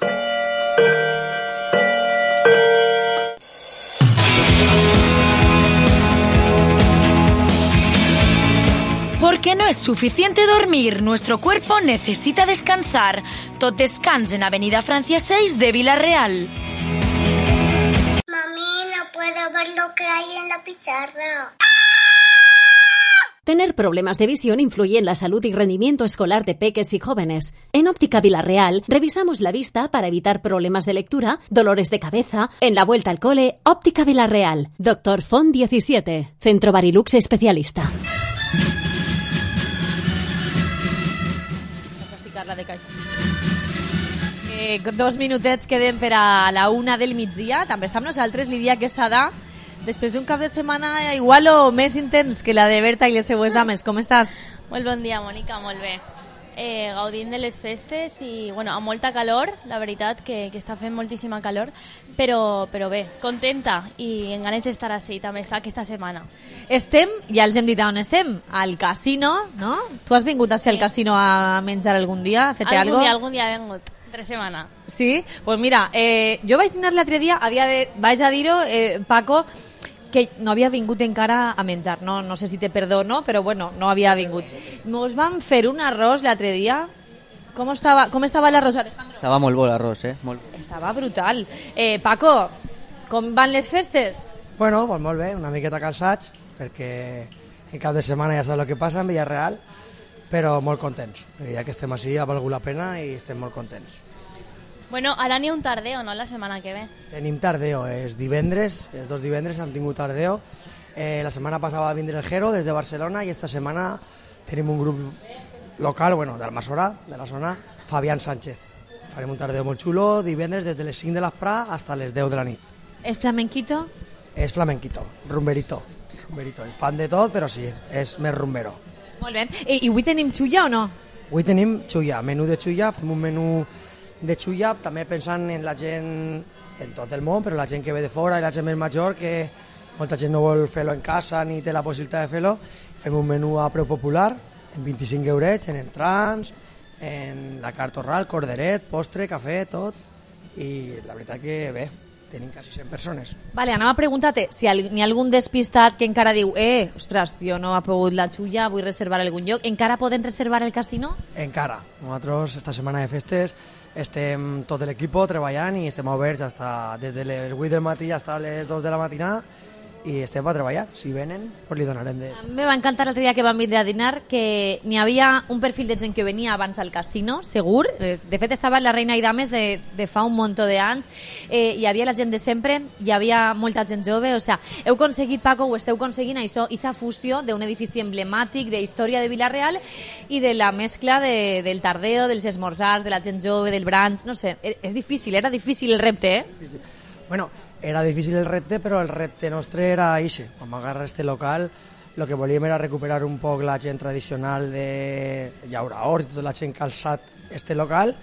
Speaker 2: Porque no es suficiente dormir, nuestro cuerpo necesita descansar. Tot descans en Avenida Francia seis de Vila-real.
Speaker 20: Mami, no puedo ver lo que hay en la pizarra.
Speaker 21: Tener problemas de visión influye en la salud y rendimiento escolar de peques y jóvenes. En Óptica Vila-real revisamos la vista para evitar problemas de lectura, dolores de cabeza. En la vuelta al cole, Óptica Vila-real. Doctor Font diecisiete, Centro Barilux especialista.
Speaker 4: La de Caixa. Eh, dos minutets queden per a la una del migdia. També està amb nosaltres Lídia Quesada, després d'un cap de setmana igual o més intens que la de Berta i les seues dames. Com estàs?
Speaker 22: Molt bon dia, Mònica, molt bé. Eh, gaudint de les festes i bueno, amb molta calor, la veritat que, que està fent moltíssima calor, però, però bé, contenta i en ganes d'estar així també està aquesta setmana.
Speaker 4: Estem, ja els hem dit on estem, al casino, no? Tu has vingut a ser sí. al casino a menjar algun dia, a fer-te
Speaker 22: algun
Speaker 4: algo?
Speaker 22: Dia, algun dia he vingut, tres setmanes.
Speaker 4: Sí? Pues mira, eh, jo vaig dinar l'altre dia, havia de, vaig a dir-ho, eh, Paco, que no havia vingut encara a menjar, no, no sé si te perdono, però bueno, no havia vingut. Nos van fer un arròs l'altre dia. Com estava, com estava l'arròs, Alejandro?
Speaker 6: Estava molt bo l'arròs, eh? Molt...
Speaker 4: Estava brutal. Eh, Paco, com van les festes?
Speaker 23: Bueno, pues molt bé, una miqueta cansats, perquè en cap de setmana ja saps el que passa en Villarreal, però molt contents. Ja que estem així ha valgut la pena i estem molt contents.
Speaker 22: Bueno, ara n'hi ha un tardeo, no?, la setmana que ve.
Speaker 23: Tenim tardeo, és divendres, els dos divendres hem tingut tardeo. Eh, la setmana passada va vindre el Jero des de Barcelona i esta setmana tenim un grup local, bueno, d'Almassora, de la zona, Fabián Sánchez. Farem un tardeo molt xulo, divendres des de les cinc de l'esprà fins a les deu de la nit.
Speaker 4: És flamenquito?
Speaker 23: És flamenquito, rumberito. rumberito. Fan de tot, però sí, és més rumbero.
Speaker 4: Molt bé. I, i avui tenim xulla o no?
Speaker 23: Avui tenim xulla, menú de xulla, fem un menú de xulla, també pensant en la gent en tot el món, però la gent que ve de fora i la gent més major, que molta gent no vol fer-lo en casa ni té la possibilitat de fer-lo. Fem un menú a preu popular, en vint-i-cinc eurets, en entrants, en la carta torral, corderet, postre, cafè, tot, i la veritat que bé, tenim quasi cent persones.
Speaker 4: Vale, anava a preguntar-te si n'hi ha algun despistat que encara diu eh, ostres, jo no ha pogut la xulla, vull reservar algun lloc. Encara poden reservar el casino?
Speaker 23: Encara. Nosaltres, esta setmana de festes, estem tot l'equip treballant i estem oberts hasta, des de les vuit del matí fins a les dos de la matinada i estem a treballar. Si venen, pues li donarem de...
Speaker 4: Me va encantar l'altre dia que van vindre a dinar que n'hi havia un perfil de gent que venia abans al casino, segur. De fet, estava la reina i dames de, de fa un munt d'anys. Eh, hi havia la gent de sempre, hi havia molta gent jove. O sea, heu aconseguit, Paco, o esteu aconseguint això, aquesta fusió d'un edifici emblemàtic de història de Vila-real i de la mescla de, del tardeo, dels esmorzars, de la gent jove, del brunch. No sé, és difícil, era difícil el repte, eh?
Speaker 23: Bueno, era difícil el repte, però el repte nostre era ixe. Quan vam agarrar este local, el que volíem era recuperar un poc la gent tradicional de Llauraor i tota la gent que ha alçat este local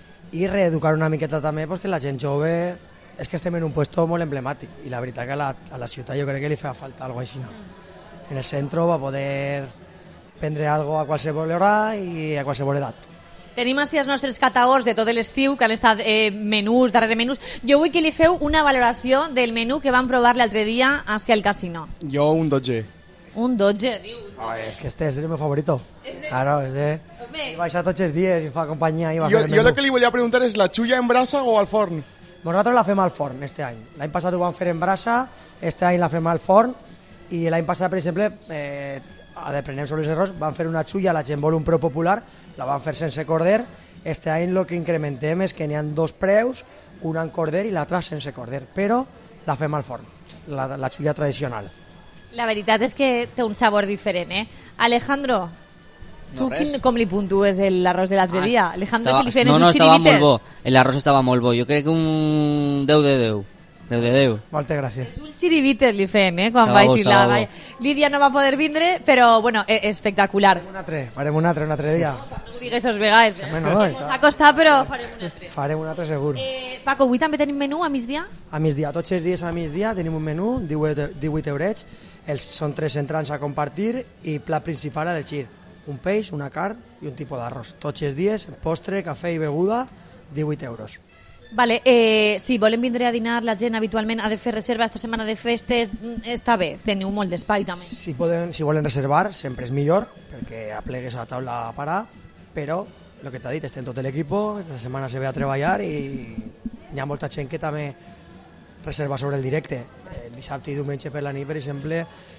Speaker 23: i reeducar una miqueta també pues, que la gent jove... És que estem en un puesto molt emblemàtic i la veritat que a la, a la ciutat jo crec que li fa falta alguna cosa així. No? En el centre va poder prendre algo a qualsevol hora i a qualsevol edat.
Speaker 4: Tenim així els nostres cataors de tot l'estiu, que han estat eh, menús, darrere menús. Jo vull que li feu una valoració del menú que vam provar l'altre dia hacia el casino.
Speaker 16: Jo un dotze.
Speaker 4: Un dotze, diu.
Speaker 23: Oh, és que este és el meu favorito. Claro, és de... I baixa tots els dies i fa companyia i va
Speaker 16: jo,
Speaker 23: fer el menú.
Speaker 16: Jo el que li volia preguntar és la xulla en brasa o al forn?
Speaker 23: Nosaltres la fem al forn este any. L'any passat ho vam fer en brasa, este any la fem al forn i l'any passat, per exemple, eh, aprenem sobre els errors, vam fer una xulla, la gent vol un preu popular, la vam fer sense corder. Este any el que incrementem és que n'hi ha dos preus, una en corder i l'altra sense corder, però la fem al forn, la, la xulla tradicional.
Speaker 4: La veritat és que té un sabor diferent, eh? Alejandro, tu
Speaker 6: no
Speaker 4: quin, com li puntues l'arròs de l'altre
Speaker 6: ah,
Speaker 4: dia? Alejandro,
Speaker 6: estava,
Speaker 4: si li feien
Speaker 6: no, no,
Speaker 4: uns
Speaker 6: estava
Speaker 4: xirivites?
Speaker 6: molt bo, l'arròs estava molt bo, jo crec que un deu de deu. Déu de Déu.
Speaker 23: Moltes gràcies.
Speaker 4: És un xiribites li feien, eh, quan
Speaker 6: Estava
Speaker 4: vaig
Speaker 6: bo,
Speaker 4: ir la...
Speaker 6: estava bo.
Speaker 4: Lídia no va poder vindre, però, bueno, eh, espectacular.
Speaker 23: Un altre, farem un altre, un altre dia.
Speaker 4: Ho digues dos vegades. Eh?
Speaker 23: Bueno,
Speaker 4: Ens
Speaker 23: està-
Speaker 4: ha costat, però farem un altre.
Speaker 23: Farem un altre segur.
Speaker 4: Eh, Paco, avui també tenim menú a migdia?
Speaker 23: A migdia, tots els dies a migdia tenim un menú, divuit, divuit eurets, els, són tres entrants a compartir i plat principal a elegir. Un peix, una carn i un tipus d'arròs. Tots els dies, postre, cafè i beguda, divuit euros.
Speaker 4: Vale, eh, si volen vindre a dinar, la gent habitualment ha de fer reserva esta setmana de festes, mm, està bé, teniu molt d'espai també.
Speaker 23: Si, poden, si volen reservar, sempre és millor, perquè aplegues a la taula a parar, però, el que t'ha dit, estem tot l'equip, aquesta setmana se ve a treballar i hi ha molta gent que també reserva sobre el directe. El dissabte i diumenge per la nit, per exemple,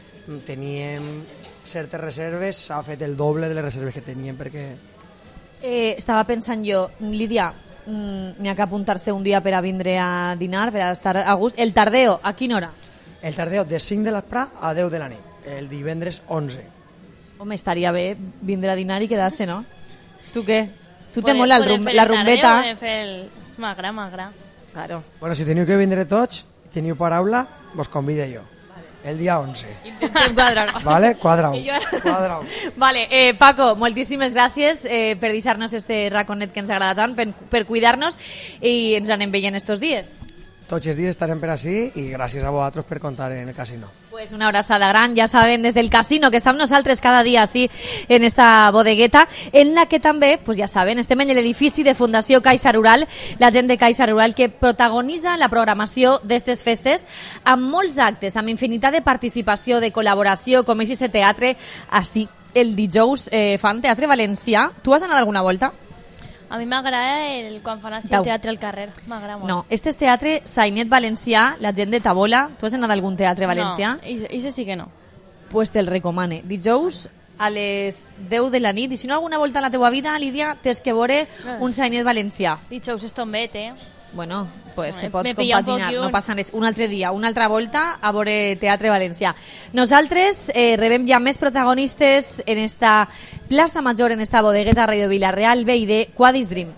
Speaker 23: teníem certes reserves, s'ha fet el doble de les reserves que teníem perquè...
Speaker 4: Eh, estava pensant jo, Lídia, mm, n'hi ha que apuntar-se un dia per a vindre a dinar, per a estar a gust. El tardeo, a quina hora?
Speaker 23: El tardeo de cinc de l'esprà a deu de la nit, el divendres onze.
Speaker 4: Home, estaria bé vindre a dinar i quedar-se, no? Tu què? Tu te
Speaker 22: Podem-
Speaker 4: mola el
Speaker 22: podem
Speaker 4: rum,
Speaker 22: fer
Speaker 4: la
Speaker 22: el tardeo,
Speaker 4: rumbeta?
Speaker 22: podem fer el... És m'agrada, m'agrada.
Speaker 4: Claro.
Speaker 23: Bueno, si teniu que vindre tots, teniu paraula, vos convide jo. El dia onze.
Speaker 4: Intentem quadrar.
Speaker 23: Vale? Quadra-ho.
Speaker 4: I jo ara-
Speaker 23: Quadra-ho.
Speaker 4: Vale, eh, Paco, moltíssimes gràcies eh, per deixar-nos este raconet que ens agrada tant, per, per cuidar-nos i ens anem veient estos dies.
Speaker 23: Tots els dies estarem per ací i gràcies a vosaltres per contar en el casino.
Speaker 4: Pues una abraçada gran, ja saben, des del casino, que està amb nosaltres cada dia així en esta bodegueta, en la que també, pues ja saben, estem en l'edifici de Fundació Caixa Rural, la gent de Caixa Rural que protagonitza la programació d'estes festes amb molts actes, amb infinitat de participació, de col·laboració, com és aquest teatre, així el dijous eh, fan teatre valencià. Tu has anat alguna volta?
Speaker 22: A mi m'agrada el, quan fan així
Speaker 4: Tau.
Speaker 22: el teatre al carrer. M'agrada molt.
Speaker 4: No, este és teatre Sainet Valencià, la gent de Tabola. Tu has anat a algun teatre valencià?
Speaker 22: No, i, i sí que no.
Speaker 4: Pues te'l recomane. Dijous a les deu de la nit. I si no alguna volta a la teua vida, Lídia, tens que veure un Sainet Valencià.
Speaker 22: Dijous és tombet, eh?
Speaker 4: Bueno, pues
Speaker 22: No,
Speaker 4: se pot
Speaker 22: me pilla un
Speaker 4: compaginar,
Speaker 22: poc i
Speaker 4: no
Speaker 22: un.
Speaker 4: passa res. Un altre dia, una altra volta a veure teatre valencià. Nosaltres eh, rebem ja més protagonistes en esta plaça major, en esta bodegueta Radio Vilareal, B I D, Quadis Dream.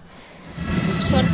Speaker 4: Són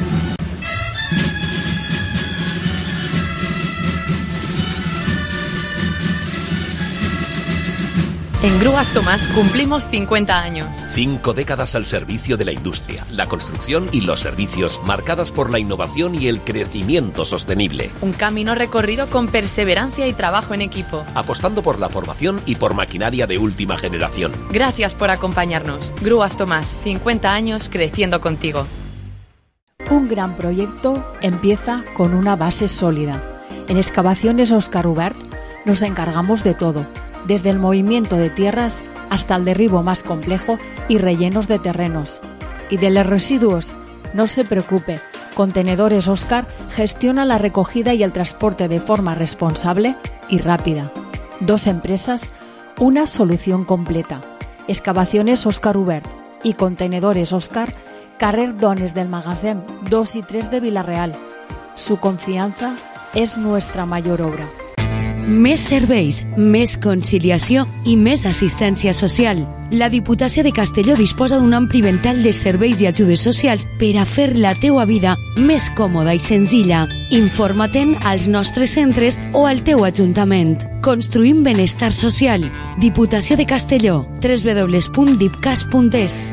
Speaker 1: En Grúas Tomás cumplimos cincuenta años.
Speaker 3: Cinco décadas al servicio de la industria, la construcción y los servicios, marcadas por la innovación y el crecimiento sostenible.
Speaker 1: Un camino recorrido con perseverancia y trabajo en equipo.
Speaker 3: Apostando por la formación y por maquinaria de última generación.
Speaker 1: Gracias por acompañarnos. Grúas Tomás, cincuenta años creciendo contigo.
Speaker 8: Un gran proyecto empieza con una base sólida. En Excavaciones Óscar Ubert nos encargamos de todo, desde el movimiento de tierras hasta el derribo más complejo y rellenos de terrenos. Y de los residuos, no se preocupe, Contenedores Óscar gestiona la recogida y el transporte de forma responsable y rápida. Dos empresas, una solución completa. Excavaciones Óscar Ubert y Contenedores Óscar, carrer Dones del Magasin dos y tres de Vilareal. Su confianza es nuestra mayor obra.
Speaker 24: Més serveis, més conciliació i més assistència social. La Diputació de Castelló disposa d'un ampli ventall de serveis i ajudes socials per a fer la teua vida més còmoda i senzilla. Informa-te'n als nostres centres o al teu ajuntament. Construïm benestar social. Diputació de Castelló. w w w punt dipcas punt es.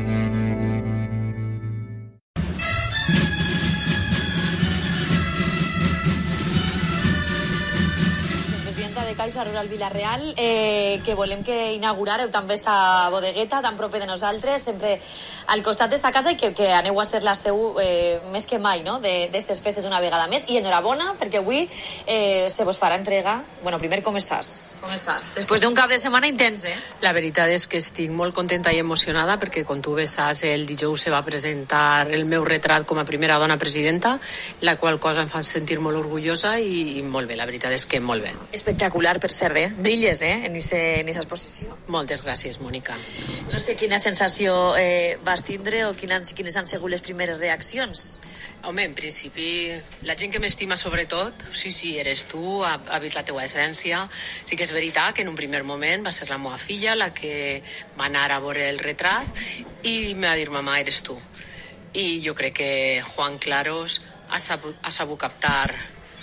Speaker 4: Caixa Rural Vilareal, eh, que volem que inaugurareu també esta bodegueta tan proper de nosaltres, sempre al costat d'esta casa, i que, que aneu a ser la seu eh, més que mai, no?, d'estes festes una vegada més. I enhorabona, perquè avui eh, se vos farà entrega. Bueno, primer, com estàs? Com estàs? Després d'un cap de setmana intens, eh?
Speaker 1: La veritat és que estic molt contenta i emocionada perquè, com tu bé saps, el dijous se va presentar el meu retrat com a primera dona presidenta, la qual cosa em fa sentir molt orgullosa i, i molt bé, la veritat és que molt bé.
Speaker 4: Espectacular, per cert, eh? Brilles, eh? En aquesta exposició.
Speaker 1: Moltes gràcies, Mònica.
Speaker 4: No sé quina sensació eh, vas tindre o quines, quines han sigut les primeres reaccions.
Speaker 1: Home, en principi, la gent que m'estima sobretot, sí, sí, eres tu, ha, ha vist la teua essència. Sí que és veritat que en un primer moment va ser la meva filla la que va anar a veure el retrat i em va dir, mamà, eres tu. I jo crec que Juan Claros ha sabut, ha sabut captar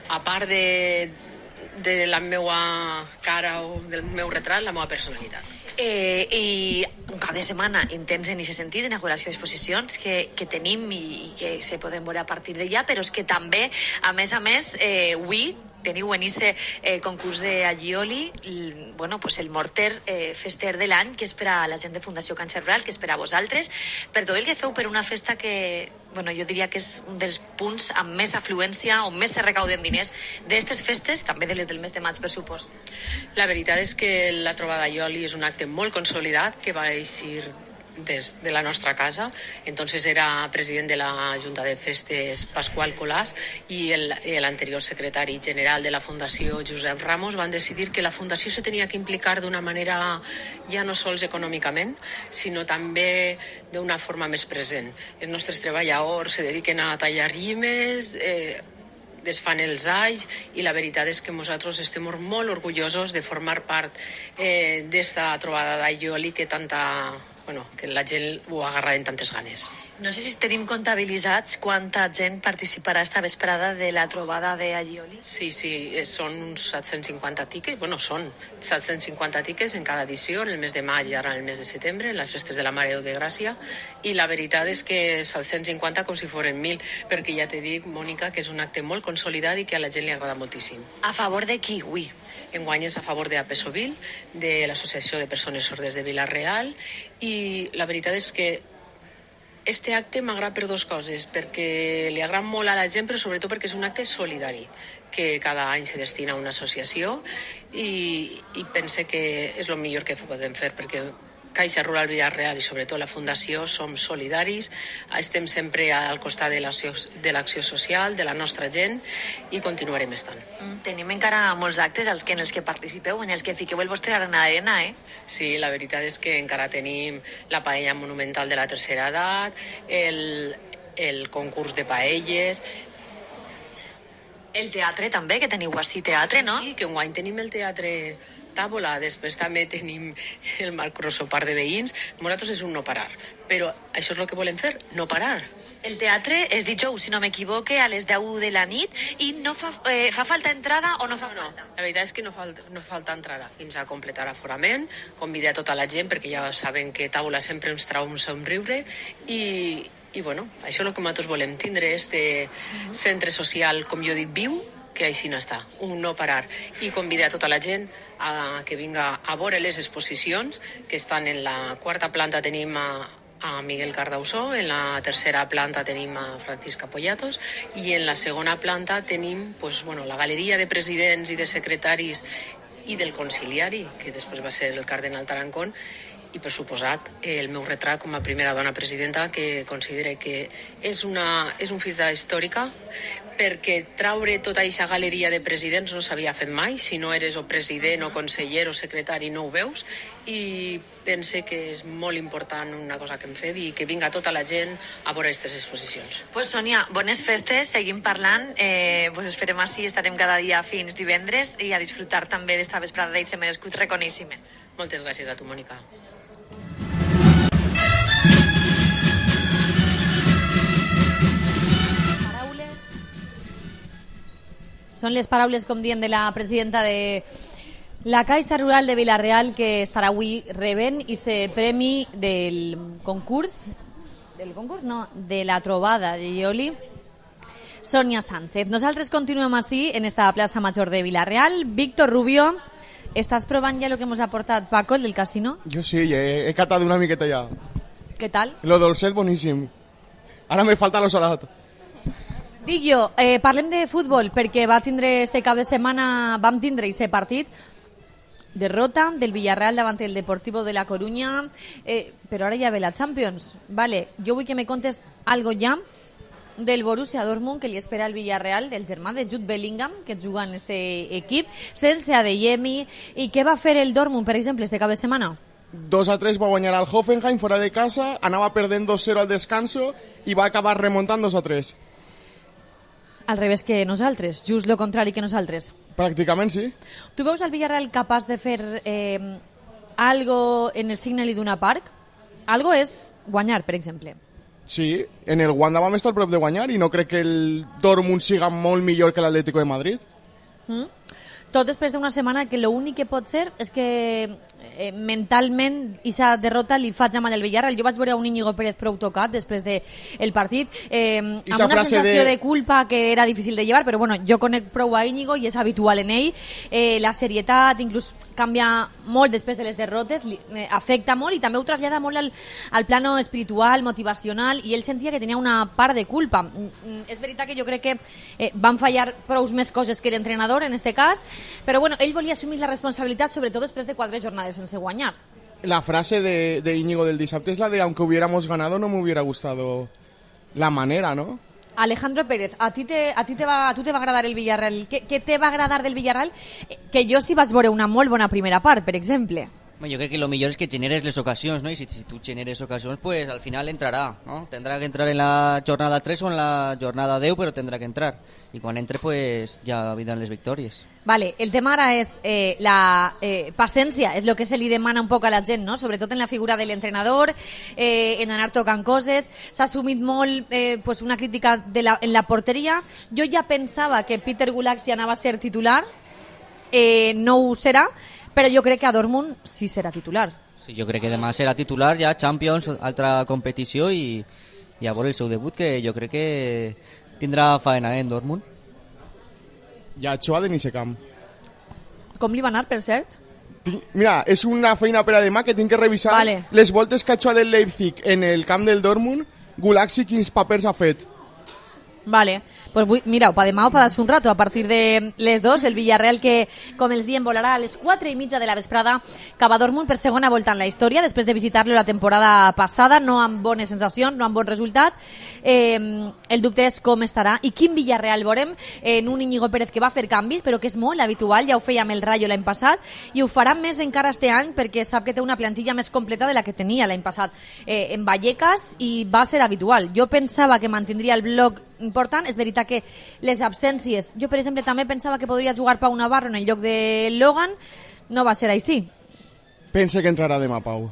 Speaker 1: a part de, de la meva cara o del meu retrat, la meva personalitat.
Speaker 9: Eh, I un cap de setmana intens en aquest sentit, inauguració d'exposicions que, que tenim i, i que se poden veure a partir d'allà, però és que també, a més a més, eh, avui teniu en aquest eh, concurs de Allioli el, bueno, pues el morter eh, fester de l'any, que és per a la gent de Fundació Caixa Rural, que és per a vosaltres, per tot el que feu per una festa que, bueno, jo diria que és un dels punts amb més afluència, on més se recauden diners d'aquestes festes, també de les del mes de maig, per supost.
Speaker 1: La veritat és que la trobada Allioli és un acte molt consolidat que va eixir des de la nostra casa. Entonces era president de la Junta de Festes Pasqual Colàs i l'anterior secretari general de la Fundació Josep Ramos van decidir que la Fundació se tenia que implicar d'una manera ja no sols econòmicament, sinó també d'una forma més present. Els nostres treballadors se dediquen a tallar llimes, eh, desfan els alls, i la veritat és que nosaltres estem molt orgullosos de formar part eh, d'esta trobada d'Allioli que tanta, bueno, que la gent ho agarra en tantes ganes.
Speaker 9: No sé si tenim comptabilitzats quanta gent participarà esta vesprada de la trobada de Allioli.
Speaker 1: Sí, sí, són uns set-cents cinquanta tickets, bueno, són set-cents cinquanta tickets en cada edició, en el mes de maig i ara en el mes de setembre, en les festes de la Mare de Déu de Gràcia, i la veritat és que set-cents cinquanta com si foren mil, perquè ja te dic, Mònica, que és un acte molt consolidat i que a la gent li agrada moltíssim.
Speaker 9: A favor de qui, avui?
Speaker 1: Enguany és a favor de Apesovil, de l'Associació de Persones Sordes de Vila-real, i la veritat és que este acte m'agrada per dues coses, perquè li agrada molt a la gent, però sobretot perquè és un acte solidari, que cada any se destina a una associació, i, i pense que és el millor que podem fer, perquè Caixa Rural Vila-real i sobretot la Fundació som solidaris, estem sempre al costat de l'acció social, de la nostra gent, i continuarem estant.
Speaker 9: Mm, tenim encara molts actes als que, en els que participeu, en els que fiqueu el vostre gran arena, eh?
Speaker 1: Sí, la veritat és que encara tenim la paella monumental de la tercera edat, el, el concurs de paelles,
Speaker 9: el teatre també, que teniu així teatre, no?
Speaker 1: Sí, que enguany tenim el teatre Tàbola, després també tenim el macrosopar de veïns. Nosaltres és un no parar, però això és el que volem fer, no parar.
Speaker 9: El teatre és dijous, si no m'equivoque, a les deu de la nit, i no fa, eh, fa falta entrada o no fa
Speaker 1: no,
Speaker 9: falta?
Speaker 1: La veritat és que no falta, no falta entrada fins a completar aforament, convidar tota la gent, perquè ja saben que Tàbola sempre ens trau un somriure, i, i bueno, això és el que nosaltres volem, tindre este centre social, com jo dic, viu, que així no està, un no parar, i convidar tota la gent a que vinga a veure les exposicions que estan en la quarta planta. Tenim a, a Miguel Cardausó, en la tercera planta tenim a Francisca Pollatos, i en la segona planta tenim pues, bueno, la galeria de presidents i de secretaris i del conciliari, que després va ser el cardenal Tarancón, i per suposat el meu retrat com a primera dona presidenta, que considere que és, una, és un fita històrica, perquè traure tota aquesta galeria de presidents no s'havia fet mai. Si no eres o president o conseller o secretari no ho veus, i pense que és molt important una cosa que hem fet i que vinga tota la gent a veure aquestes exposicions.
Speaker 9: Pues Sònia, bones festes, seguim parlant, eh, pues esperem així, estarem cada dia fins divendres i a disfrutar també d'esta vesprada d'eixe merescut reconeixement.
Speaker 1: Moltes gràcies a tu, Mònica.
Speaker 4: Són les paraules, com diem, de la presidenta de la Caixa Rural de Vila-real, que estarà avui rebent i se premi del concurs, del concurs no, de la trobada de Allioli, Sònia Sánchez. Nosaltres continuem així en esta plaça Major de Vila-real. Víctor Rubio, ¿estás provant ja lo que hemos aportat Paco, el del casino?
Speaker 16: Jo sí, he, he catat una miqueta ja.
Speaker 4: Què tal?
Speaker 16: Lo dolcet boníssim. Ara me falta lo salat.
Speaker 4: Dic jo, eh, parlem de futbol, perquè va tindre este cap de setmana, vam tindre aquest partit, derrota del Villarreal davant el Deportivo de la Coruña, eh, però ara ja ve la Champions. Vale, jo vull que me contes algo ja del Borussia Dortmund, que li espera el Villarreal, del germà de Jude Bellingham, que juga en este equip, sense Adeyemi, i què va fer el Dortmund, per exemple, este cap de setmana?
Speaker 16: dos a tres va guanyar al Hoffenheim fora de casa, anava perdent dos cero al descanso i va acabar remuntant dos a tres.
Speaker 4: Al revés que nosaltres, just lo contrari que nosaltres.
Speaker 16: Pràcticament sí.
Speaker 4: Tu veus el Villarreal capaç de fer eh, algo en el Signal Iduna Park? Algo és guanyar, per exemple.
Speaker 16: Sí, en el Wanda vam estar prop de guanyar i no crec que el Dortmund siga molt millor que l'Atlético de Madrid.
Speaker 4: Mm. Tot després d'una setmana que l'únic que pot ser és que eh, mentalment aquesta derrota li faig mal al Villarreal. Jo vaig veure un Íñigo Pérez prou tocat després del de partit, eh, amb una sensació de... de culpa que era difícil de llevar, però bueno, jo conec prou a Íñigo i és habitual en ell. Eh, la serietat inclús canvia molt després de les derrotes, li, eh, afecta molt i també ho trasllada molt al, al plano espiritual, motivacional, i ell sentia que tenia una part de culpa. Mm, és veritat que jo crec que eh, van fallar prou més coses que l'entrenador en este cas, però bueno, ell volia assumir la responsabilitat sobretot després de quatre jornades sense guanyar.
Speaker 16: La frase de, de Íñigo del dissabte es la de aunque hubiéramos ganado no me hubiera gustado la manera, ¿no?
Speaker 4: Alejandro Pérez, a ti te, a ti te va, a tu te va agradar el Villarreal? Què, què te va agradar del Villarreal? Que jo sí vaig veure una molt bona primera part, per exemple.
Speaker 6: Bueno, yo creo que lo mejor es que generes las ocasiones, ¿no? Y si, si tú generes ocasiones, pues al final entrará, ¿no? Tendrá que entrar en la jornada tres o en la jornada deu, pero tendrá que entrar. Y cuando entre, pues ya vidan les victòries.
Speaker 4: Vale, el tema ara és eh, la eh, paciència, és el que se li demana un poc a la gent, no? Sobretot en la figura de l'entrenador, eh, en anar tocant coses. S'ha assumit molt eh, pues una crítica de la, en la porteria. Jo ja pensava que Peter Gulaxi anava a ser titular, eh, no ho serà, però jo crec que a Dortmund sí serà titular.
Speaker 6: Sí, jo crec que demà serà titular, ja Champions, altra competició, i, i a veure el seu debut, que jo crec que tindrà faena eh, en Dortmund.
Speaker 16: Ja Choa de Nisecamp.
Speaker 4: Com li va anar, per cert?
Speaker 16: Mira, és una feina per a demà que tinc que revisar
Speaker 4: vale.
Speaker 16: Les voltes que ha hecho del Leipzig en el camp del Dortmund. Gulaxi quins papers ha fet.
Speaker 4: Vale, pues vull, mira, o pa demà o pa d'hace un rato, a partir de les dos, el Villarreal que, com els diem, volarà a les quatre i mitja de la vesprada cap a Dortmund per segona volta en la història, després de visitar-lo la temporada passada, no amb bones sensacions, no amb bon resultat. Eh, el dubte és com estarà i quin Villarreal veurem en un Íñigo Pérez que va fer canvis, però que és molt habitual, ja ho feia amb el Rayo l'any passat, i ho farà més encara este any perquè sap que té una plantilla més completa de la que tenia l'any passat eh, en Vallecas, i va ser habitual. Jo pensava que mantindria el bloc important, és veritat que les absències, jo per exemple també pensava que podria jugar Pau Navarro en el lloc de Logan, no va ser així.
Speaker 16: Pense que entrarà demà Pau.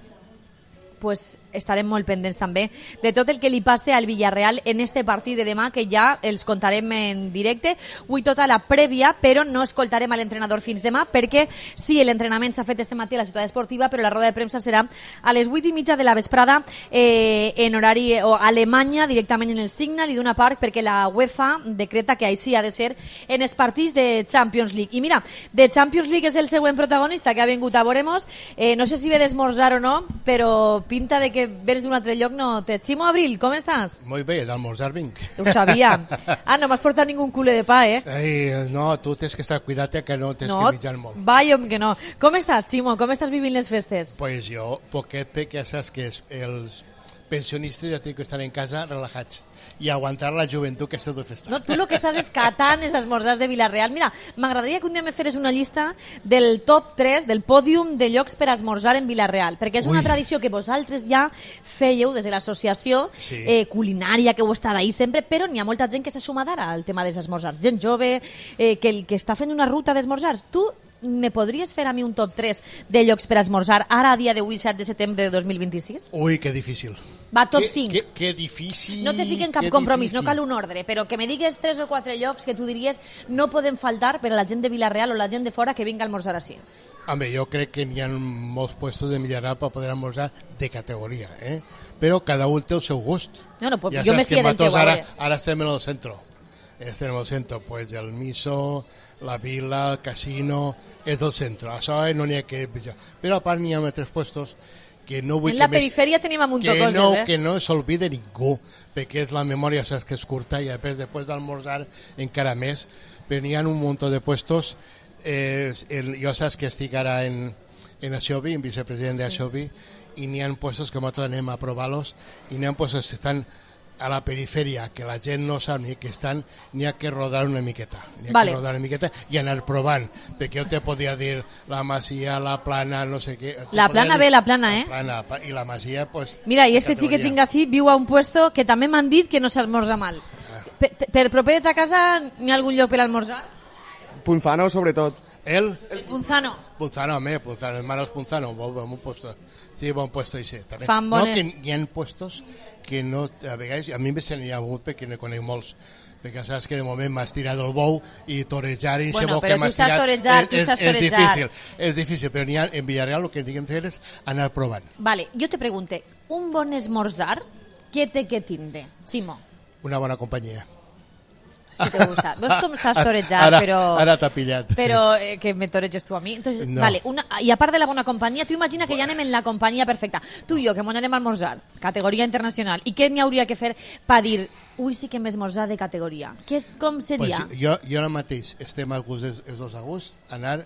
Speaker 4: Pues estarem molt pendents també de tot el que li passe al Villarreal en este partit de demà, que ja els contarem en directe. Avui tota la prèvia, però no escoltarem a l'entrenador fins demà, perquè sí, l'entrenament s'ha fet este matí a la ciutat esportiva, però la roda de premsa serà a les vuit i mitja de la vesprada eh, en horari o Alemanya, directament en el Signal Iduna Park, perquè la UEFA decreta que així ha de ser en els partits de Champions League. I mira, de Champions League és el següent protagonista que ha vingut a veuremos. Eh, no sé si ve d'esmorzar o no, però pinta de que vens d'un altre lloc, no té. Ximo Abril, com estàs?
Speaker 11: Molt bé, d'almorzar vinc.
Speaker 4: Ho sabia. Ah, no m'has portat ningú culer de pa, eh?
Speaker 11: Ei, no, tu tens que estar cuidat que no tens
Speaker 4: no,
Speaker 11: que menjar molt.
Speaker 4: Vai, home, que no. Com estàs, Ximo? Com estàs vivint les festes?
Speaker 11: Pues jo, poquet, que saps que els pensionistes ja tenen que estar en casa relajats i aguantar la joventut que està de festa.
Speaker 4: No, tu el que estàs escatant és esmorzars de Vilareal. Mira, m'agradaria que un dia me feres una llista del top tres, del pòdium de llocs per esmorzar en Vilareal, perquè és una Ui. tradició que vosaltres ja fèieu des de l'associació sí. eh, culinària, que heu estat ahí sempre, però n'hi ha molta gent que s'ha sumat ara al tema dels esmorzars. Gent jove, eh, que, que està fent una ruta d'esmorzars. Tu me podries fer a mi un top tres de llocs per esmorzar ara a dia d'avui, set de setembre de dos mil vint-i-sis?
Speaker 11: Ui, que difícil.
Speaker 4: Va, top cinc.
Speaker 11: Que, que difícil.
Speaker 4: No te fiquen en cap compromís, difícil. No cal un ordre, però que me digues tres o quatre llocs que tu diries no poden faltar per a la gent de Vilareal o la gent de fora que vinga a almorzar així.
Speaker 11: Home, jo crec que n'hi ha molts puestos de Vilareal per poder almorzar de categoria, eh? Però cada un té el seu gust.
Speaker 4: No, no, pues
Speaker 11: ja
Speaker 4: jo me fie del teu,
Speaker 11: ara, ara estem en el centre. Estem en el centre, pues el Miso, la Vila, el Casino, és del centre. Això no n'hi ha que... Però a part n'hi ha altres puestos que no vull
Speaker 4: en la
Speaker 11: que
Speaker 4: perifèria
Speaker 11: més,
Speaker 4: tenim un munt de
Speaker 11: que
Speaker 4: coses,
Speaker 11: no,
Speaker 4: eh?
Speaker 11: Que no s'olvide ningú, perquè és la memòria, saps que és curta, i després, després d'almorzar encara més, però n'hi ha un munt de puestos. Eh, el, jo saps que estic ara en, en Aixobi, en vicepresident sí. d'Aixobi, i n'hi ha puestos que nosaltres anem a provar-los, i n'hi ha puestos que estan a la perifèria, que la gent no sap ni que estan, n'hi ha que rodar una miqueta. N'hi ha vale. que rodar una miqueta i anar provant, perquè jo te podia dir la Masia, la Plana, no sé què.
Speaker 4: La Plana bé, la Plana, eh?
Speaker 11: La plana, i la Masia, pues...
Speaker 4: Mira, i este xic que tinc així viu a un puesto que també m'han dit que no s'almorza mal. Ah. Per, per proper de ta casa n'hi ha algun lloc per almorzar?
Speaker 16: Punzano, sobretot.
Speaker 11: El?
Speaker 4: El Punzano.
Speaker 11: Punzano, home, Punzano, hermanos Punzano, bon, bon puesto. Sí, bon puesto, ese.
Speaker 4: Fan
Speaker 11: No,
Speaker 4: bones.
Speaker 11: que hi ha puestos que no, a vegades, a mi me se n'hi ha hagut perquè ne conec molts, perquè saps que de moment m'has tirat el bou i torejar i
Speaker 4: Bueno,
Speaker 11: se
Speaker 4: però
Speaker 11: que
Speaker 4: tu
Speaker 11: m'has
Speaker 4: saps
Speaker 11: tirat
Speaker 4: torejar,
Speaker 11: és,
Speaker 4: tu
Speaker 11: és,
Speaker 4: saps
Speaker 11: és
Speaker 4: torejar.
Speaker 11: difícil, és difícil, però n'hi ha, en Villarreal el que tinguem que fer és anar provant.
Speaker 4: Vale, jo te pregunte, un bon esmorzar, què té que tindre, Ximo?
Speaker 11: Una bona companyia.
Speaker 4: És que te gusta. Veus com saps torejar,
Speaker 11: Ara-
Speaker 4: però...
Speaker 11: ara t'ha pillat.
Speaker 4: Però eh, que me toreges tu a mi. Entonces,
Speaker 11: No.
Speaker 4: vale, una, i a part de la bona companyia, tu imagina que ja anem en la companyia perfecta. Tu i jo, que m'ho anem a almorzar, categoria internacional, i què n'hi hauria que fer per dir, ui, sí que hem esmorzat de categoria? Què, com seria?
Speaker 11: Pues jo, jo ara mateix estem a gust, els, els dos a gust, anar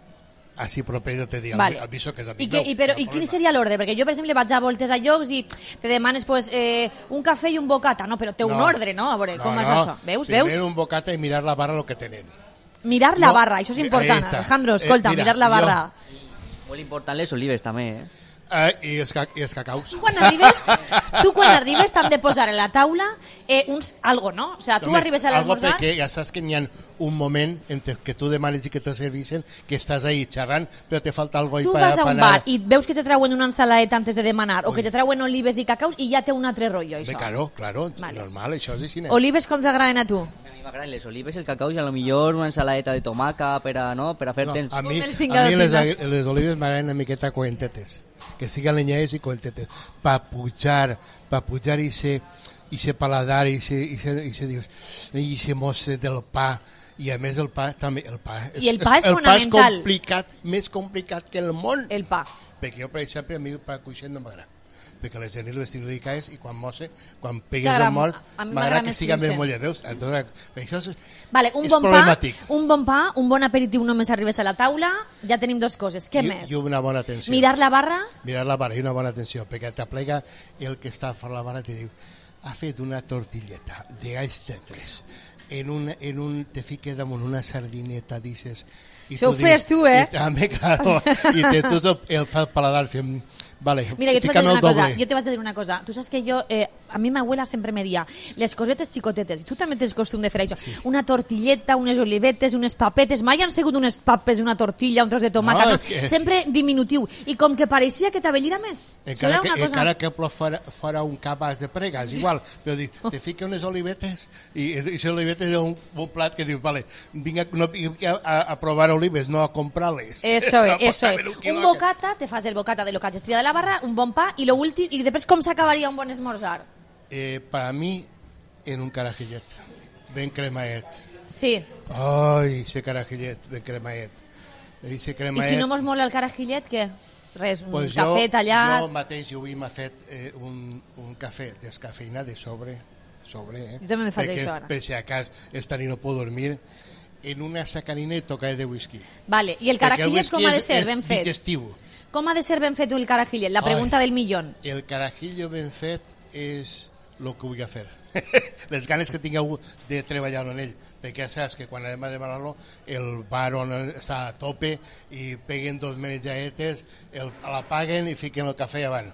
Speaker 11: així proper de te dir,
Speaker 4: Vale.
Speaker 11: el aviso que és
Speaker 4: I,
Speaker 11: amic
Speaker 4: que,
Speaker 11: meu,
Speaker 4: i, però,
Speaker 11: no hi ha
Speaker 4: I quin
Speaker 11: problema.
Speaker 4: seria l'ordre? Perquè jo, per exemple, vaig a voltes a llocs i te demanes pues, eh, un cafè i un bocata. No, però té un
Speaker 11: No.
Speaker 4: ordre, no? A veure, com és
Speaker 11: no.
Speaker 4: això? Veus?
Speaker 11: Primer
Speaker 4: Veus?
Speaker 11: un bocata i mirar la barra el que tenen.
Speaker 4: Mirar la
Speaker 11: No,
Speaker 4: barra, això és
Speaker 11: ahí
Speaker 4: important.
Speaker 11: está.
Speaker 4: Alejandro, escolta,
Speaker 11: Eh, mira,
Speaker 4: mirar la
Speaker 11: jo-
Speaker 4: barra.
Speaker 6: Molt important les olives, també, eh?
Speaker 11: Eh, i, els ca i els cacaus.
Speaker 4: Tu quan arribes, tu quan arribes t'han de posar en la taula eh, uns algo, no? O sea, tu
Speaker 11: Home,
Speaker 4: arribes a
Speaker 11: algo
Speaker 4: l'almorzar...
Speaker 11: perquè ja saps que hi ha un moment entre que tu demanes i que te servicen que estàs ahí xerrant, però te falta algo ahí
Speaker 4: Tu
Speaker 11: pa-
Speaker 4: vas a
Speaker 11: pa
Speaker 4: un
Speaker 11: anar-
Speaker 4: bar i veus que te trauen una ensaladeta antes de demanar o que te trauen olives i cacaus i ja té un altre rotllo,
Speaker 11: Bé,
Speaker 4: això.
Speaker 11: claro, claro,
Speaker 4: Vale.
Speaker 11: normal, això és així.
Speaker 4: Olives com t'agraden a tu?
Speaker 6: A mi m'agraden les olives, el cacau i a lo millor una ensaladeta de tomaca per a, no? per a fer
Speaker 11: No,
Speaker 6: temps.
Speaker 11: a mi,
Speaker 4: els
Speaker 11: a
Speaker 4: tinc
Speaker 11: mi les,
Speaker 4: gratinats.
Speaker 11: les olives m'agraden una miqueta coentetes, que siguin lenyades i coentetes, pa pujar, pa pujar i se, i se paladar i se, i se, i se, dius, i se mostre del pa, i a més el pa també, el pa és,
Speaker 4: I el pa és
Speaker 11: el pa és
Speaker 4: fonamental.
Speaker 11: complicat, més complicat que el món.
Speaker 4: El pa.
Speaker 11: Perquè jo, per exemple, a mi el pa cuixent no m'agrada, perquè les genils les tinc delicades i quan mosse, quan pegues
Speaker 4: T'agrada-
Speaker 11: el mort,
Speaker 4: a mi
Speaker 11: m'agrada
Speaker 4: m'agrada
Speaker 11: que
Speaker 4: més
Speaker 11: estiga més
Speaker 4: cruixent.
Speaker 11: molla, veus? Entonces, això és,
Speaker 4: Vale, un
Speaker 11: és
Speaker 4: bon pa,
Speaker 11: problemàtic.
Speaker 4: un bon pa, un bon aperitiu només arribes a la taula, ja tenim dos coses. Què
Speaker 11: I,
Speaker 4: més?
Speaker 11: I una bona atenció.
Speaker 4: Mirar la barra?
Speaker 11: Mirar la barra i una bona atenció, perquè t'aplega el que està fora la barra i te diu, ha fet una tortilleta de galls tendres, en un, en un, te fique damunt una sardineta, dices... I
Speaker 4: Això ho
Speaker 11: dius-
Speaker 4: fes tu, eh?
Speaker 11: I també, claro, i te, tu el fa el paladar fent... Vale,
Speaker 4: Mira, jo te vaig
Speaker 11: fica'm
Speaker 4: dir
Speaker 11: el
Speaker 4: una cosa,
Speaker 11: doble.
Speaker 4: jo te vaig dir una cosa. Tu saps que jo, eh, a mi ma abuela sempre me dia les cosetes xicotetes, i tu també tens costum de fer això. Sí. Una tortilleta, unes olivetes, unes papetes, mai han sigut unes papes, una tortilla, un tros de tomata,
Speaker 11: No,
Speaker 4: no,
Speaker 11: és que-
Speaker 4: sempre diminutiu. I com que pareixia que t'avellira més.
Speaker 11: Encara
Speaker 4: Això
Speaker 11: que,
Speaker 4: era una cosa...
Speaker 11: encara que plou fora, fora un cabàs de pregas, igual. Però dic, te fica unes olivetes i, i les olivetes és un, un plat que dius, vale, vinc a, no, vinc a, a, a provar olives, no a comprar-les.
Speaker 4: Eso es,
Speaker 11: No,
Speaker 4: eso es.
Speaker 11: un
Speaker 4: Un
Speaker 11: quilo
Speaker 4: bocata, te fas el bocata de lo que hagis triat de la barra, un bon pa, i lo últim, i després com s'acabaria un bon esmorzar?
Speaker 11: Eh, para mí, en un carajillet, ben cremaet.
Speaker 4: Sí.
Speaker 11: Ai, ese carajillet, ben cremaet. Ese
Speaker 4: I
Speaker 11: cremaet...
Speaker 4: si no mos mola el carajillet, què? Res, un
Speaker 11: pues
Speaker 4: cafè
Speaker 11: jo,
Speaker 4: tallat...
Speaker 11: Jo mateix, jo avui m'ha fet eh, un, un cafè descafeïnat de sobre, sobre, eh?
Speaker 4: Jo també me faig
Speaker 11: Perquè,
Speaker 4: això ara.
Speaker 11: Per si acas esta nit no puc dormir, en una sacarina i tocar de whisky.
Speaker 4: Vale, i el
Speaker 11: Perquè
Speaker 4: carajillet
Speaker 11: whisky
Speaker 4: com ha de
Speaker 11: és-
Speaker 4: ser,
Speaker 11: és
Speaker 4: ben fet?
Speaker 11: digestiu.
Speaker 4: Com ha de ser ben fet el carajillet? La pregunta
Speaker 11: Ai,
Speaker 4: del millón.
Speaker 11: El carajillo ben fet és el que vull fer. Les ganes que tingueu de treballar en ell, perquè ja saps que quan anem a demanar-lo el bar on està a tope i peguen dos menjaetes, el, l'apaguen i fiquen el cafè avant.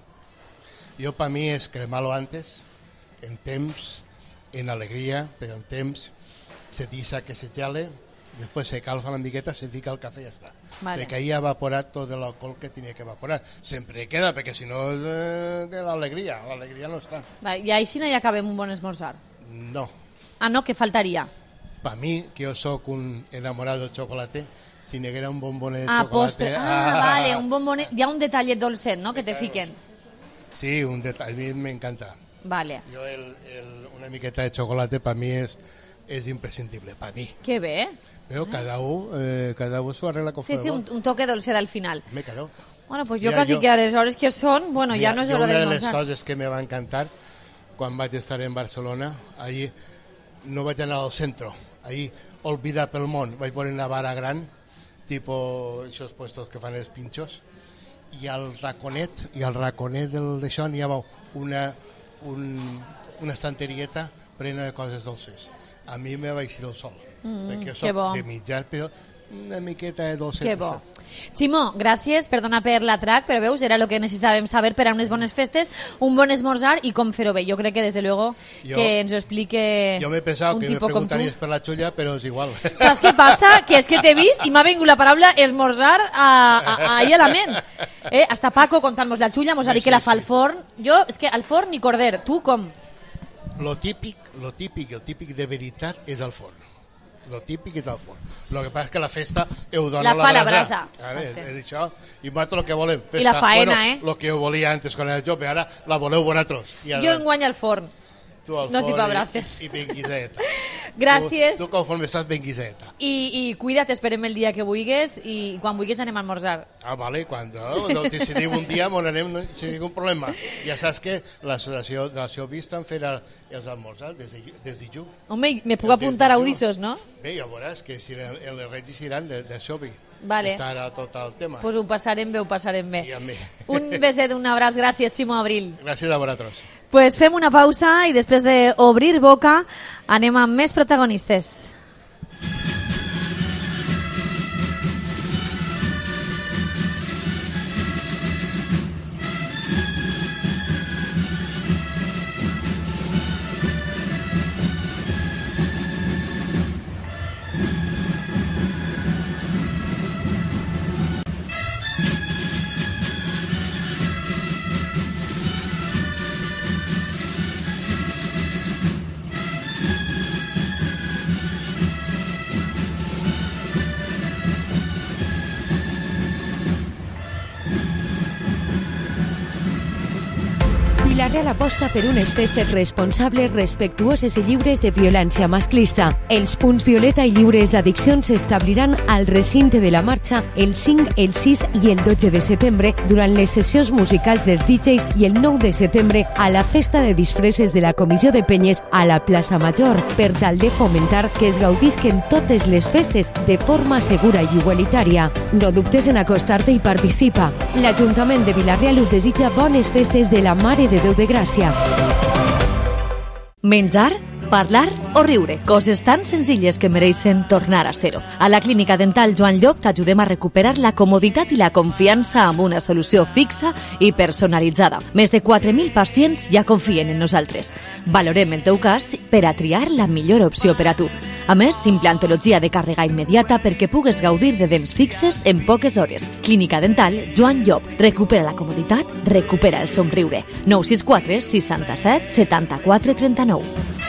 Speaker 11: Jo, per mi, és cremar-lo antes, en temps, en alegria, però en temps, se deixa que se gele, després se calfa una miqueta, se fica el cafè i ja està.
Speaker 4: Vale.
Speaker 11: Perquè ahí ha evaporat tot l'alcohol que tenia que evaporar. Sempre queda, perquè si no és eh, de l'alegria, l'alegria no està.
Speaker 4: Va, I així no hi acabem un bon esmorzar.
Speaker 11: No.
Speaker 4: Ah, no, que faltaria.
Speaker 11: Per mi, que jo sóc un enamorat del xocolate, si n'hi haguera un bombonet de
Speaker 4: Ah,
Speaker 11: xocolate...
Speaker 4: postre. Ah, vale, un bombonet. Hi ha un detallet dolcet, no?, que te fiquen.
Speaker 11: Sí, un detall, a mi m'encanta.
Speaker 4: Vale.
Speaker 11: Jo el, el, una miqueta de xocolate per mi és, és imprescindible, per mi.
Speaker 4: Que bé.
Speaker 11: Però cada un, eh, cada un s'ho arregla com
Speaker 4: Sí, sí, un,
Speaker 11: vol.
Speaker 4: un toque dolcet al final.
Speaker 11: Me caro.
Speaker 4: Bueno, pues jo
Speaker 11: Mira,
Speaker 4: quasi
Speaker 11: jo-
Speaker 4: que a les hores que són, bueno,
Speaker 11: Mira,
Speaker 4: ja no és
Speaker 11: jo
Speaker 4: hora
Speaker 11: una de les
Speaker 4: d'esmorzar.
Speaker 11: coses que me va encantar quan vaig estar en Barcelona, allí no vaig anar al centre, allí olvidat pel món, vaig veure una vara gran, tipo aquests puestos que fan els pinxos, i al raconet, i al raconet del d'això n'hi havia una, un, una estanterieta plena de coses dolces. A mi me va eixir el sol,
Speaker 4: Mm,
Speaker 11: perquè
Speaker 4: que
Speaker 11: soc
Speaker 4: bo.
Speaker 11: de mitjà, però una miqueta de dolcet.
Speaker 4: Que bo. Ximo, gràcies, perdona per l'atrac, però veus, era el que necessitàvem saber per a unes bones festes, un bon esmorzar i com fer-ho bé. Jo crec que, des de luego,
Speaker 11: Jo-
Speaker 4: que ens ho explique
Speaker 11: Jo m'he pensat
Speaker 4: un
Speaker 11: que me
Speaker 4: tipo com tu.
Speaker 11: preguntaries per la xulla, però és igual.
Speaker 4: Saps què passa? Que és que t'he vist i m'ha vingut la paraula esmorzar a, a, a, ahí a la ment. Eh? Hasta Paco contant-nos la xulla mos ha dit que la fa al forn. Jo, és que al forn ni corder. Tu com?
Speaker 11: Lo típic, lo típic, el típic de veritat és el forn. Lo típic és el forn. Lo que passa és que la festa ho dona
Speaker 4: La fa la brasa.
Speaker 11: A veure, és això. I vosaltres el que volem. Festa.
Speaker 4: I la faena,
Speaker 11: bueno,
Speaker 4: eh?
Speaker 11: Lo que ho volia antes quan era jove, ara la voleu vosaltres. I ara,
Speaker 4: Jo enguany al forn.
Speaker 11: tu al
Speaker 4: no estic
Speaker 11: forn
Speaker 4: pa brases.
Speaker 11: I, i ben guiseta.
Speaker 4: Gràcies.
Speaker 11: Tu, tu conforme estàs ben guiseta.
Speaker 4: I, i cuida't, esperem el dia que vulguis i quan vulguis anem a almorzar.
Speaker 11: Ah, vale, cuando no, te si un dia m'on anem no, sin ningún problema. Ja saps que l'associació de la vista en farà els almorzars des de, des de juny.
Speaker 4: Home, me puc apuntar a audiços, no?
Speaker 11: Bé, ja veuràs que si el, els regis iran de, de Xovi.
Speaker 4: Vale.
Speaker 11: Estarà tot el tema.
Speaker 4: Pues ho passarem bé, ho passarem bé.
Speaker 11: Sí, a mi.
Speaker 4: Un beset, un abraç, gràcies, Ximo Abril.
Speaker 11: Gràcies a vosaltres.
Speaker 4: Pues fem una pausa i després d'obrir boca anem amb més protagonistes.
Speaker 24: Vila-real aposta per unes festes responsables, respectuoses i lliures de violència masclista. Els punts violeta i lliures d'addiccions s'establiran al recinte de la marxa el cinc, el sis i el dotze de setembre durant les sessions musicals dels D Js i el nou de setembre a la festa de disfresses de la Comissió de Penyes a la plaça Major, per tal de fomentar que es gaudisquen totes les festes de forma segura i igualitària. No dubtes en acostar-te i participa. L'Ajuntament de Vila-real us desitja bones festes de la Mare de Déu de Gràcia.
Speaker 12: Menjar, parlar o riure, coses tan senzilles que mereixen tornar a ser-ho. A la Clínica Dental Joan Llop t'ajudem a recuperar la comoditat i la confiança amb una solució fixa i personalitzada. Més de quatre mil pacients ja confien en nosaltres. Valorem el teu cas per a triar la millor opció per a tu. A més, implantologia de càrrega immediata perquè pugues gaudir de dents fixes en poques hores. Clínica Dental Joan Llop. Recupera la comoditat, recupera el somriure. nou sis quatre seixanta-set setanta-quatre trenta-nou.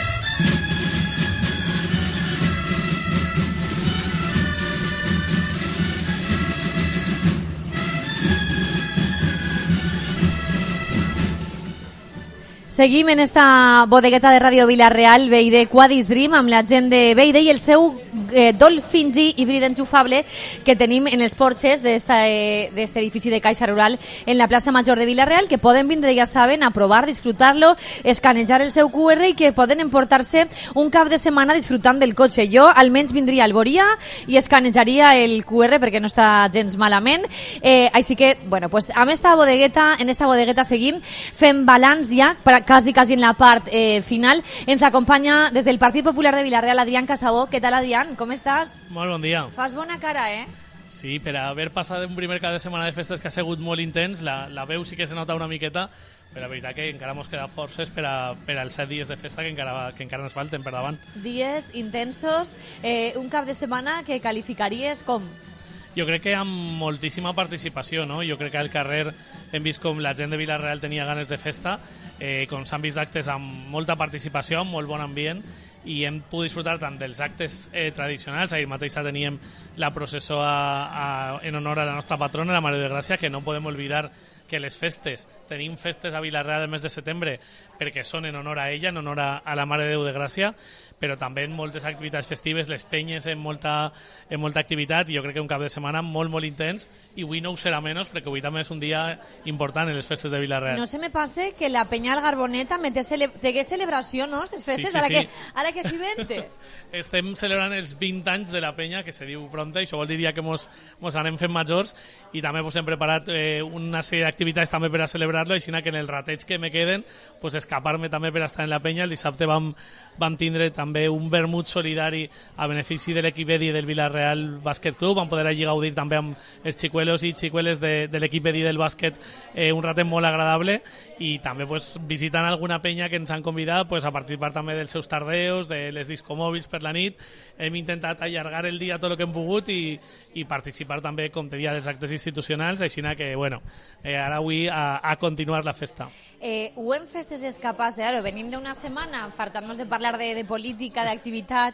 Speaker 4: Seguim en esta bodegueta de Ràdio Vila-real, Beide Quadis Dream, amb la gent de Beide i el seu eh, Dolphin G híbrid enxufable que tenim en els porxes d'este eh, edifici de Caixa Rural en la plaça Major de Vila-real, que poden vindre, ja saben, a provar, disfrutar-lo, escanejar el seu Q R i que poden emportar-se un cap de setmana disfrutant del cotxe. Jo almenys vindria al Boria i escanejaria el Q R perquè no està gens malament. Eh, així que, bueno, pues amb esta bodegueta, en esta bodegueta seguim fent balanç ja, per quasi, quasi en la part eh, final. Ens acompanya des del Partit Popular de Vila-real Adrián Casabó. Què tal, Adrián? Com estàs?
Speaker 13: Molt bon dia.
Speaker 4: Fas bona cara, eh?
Speaker 13: Sí, per haver passat un primer cap de setmana de festes que ha sigut molt intens, la, la veu sí que se nota una miqueta, però la veritat que encara mos queda forces per, a, per als set dies de festa que encara, que encara ens falten per davant.
Speaker 4: Dies intensos, eh, un cap de setmana que qualificaries com?
Speaker 13: Jo crec que amb moltíssima participació, no? Jo crec que al carrer hem vist com la gent de Vila-real tenia ganes de festa, eh, com s'han vist actes amb molta participació, amb molt bon ambient, i hem pogut disfrutar tant dels actes eh, tradicionals. Ahir mateix teníem la processó a, a, en honor a la nostra patrona, la Mare de Gràcia, que no podem oblidar que les festes, tenim festes a Vila-real el mes de setembre perquè són en honor a ella, en honor a, a la Mare de Déu de Gràcia, però també en moltes activitats festives, les penyes en molta, en molta activitat, i jo crec que un cap de setmana molt, molt intens, i avui no ho serà menys, perquè avui també és un dia important en les festes de Vila-real.
Speaker 4: No se me passe que la penya al Garboneta té cele celebració, no?, les festes,
Speaker 13: sí, sí,
Speaker 4: ara,
Speaker 13: sí.
Speaker 4: Que, ara que s'hi vente.
Speaker 13: Estem celebrant els vint anys de la penya, que se diu pront compte, això vol dir que mos, mos anem fent majors, i també pues, hem preparat eh, una sèrie d'activitats també per a celebrar-lo, així que en el rateig que me queden, pues, escapar-me també per estar en la penya. El dissabte vam, vam tindre també un vermut solidari a benefici de l'equip Edi del Villarreal Bàsquet Club, vam poder allí gaudir també amb els xicuelos i xicueles de, de l'equip Edi del bàsquet, eh, un ratet molt agradable, i també pues, visitant alguna penya que ens han convidat pues, a participar també dels seus tardeos, de les discomòbils per la nit. Hem intentat allargar el dia tot el que hem pogut i, i participar també, com te dia, dels actes institucionals, així que, bueno, eh, ara avui a, a continuar la festa.
Speaker 4: Eh, ho hem festes escapats, eh? Claro, venim d'una setmana fartant-nos de parlar de, de política, d'activitats.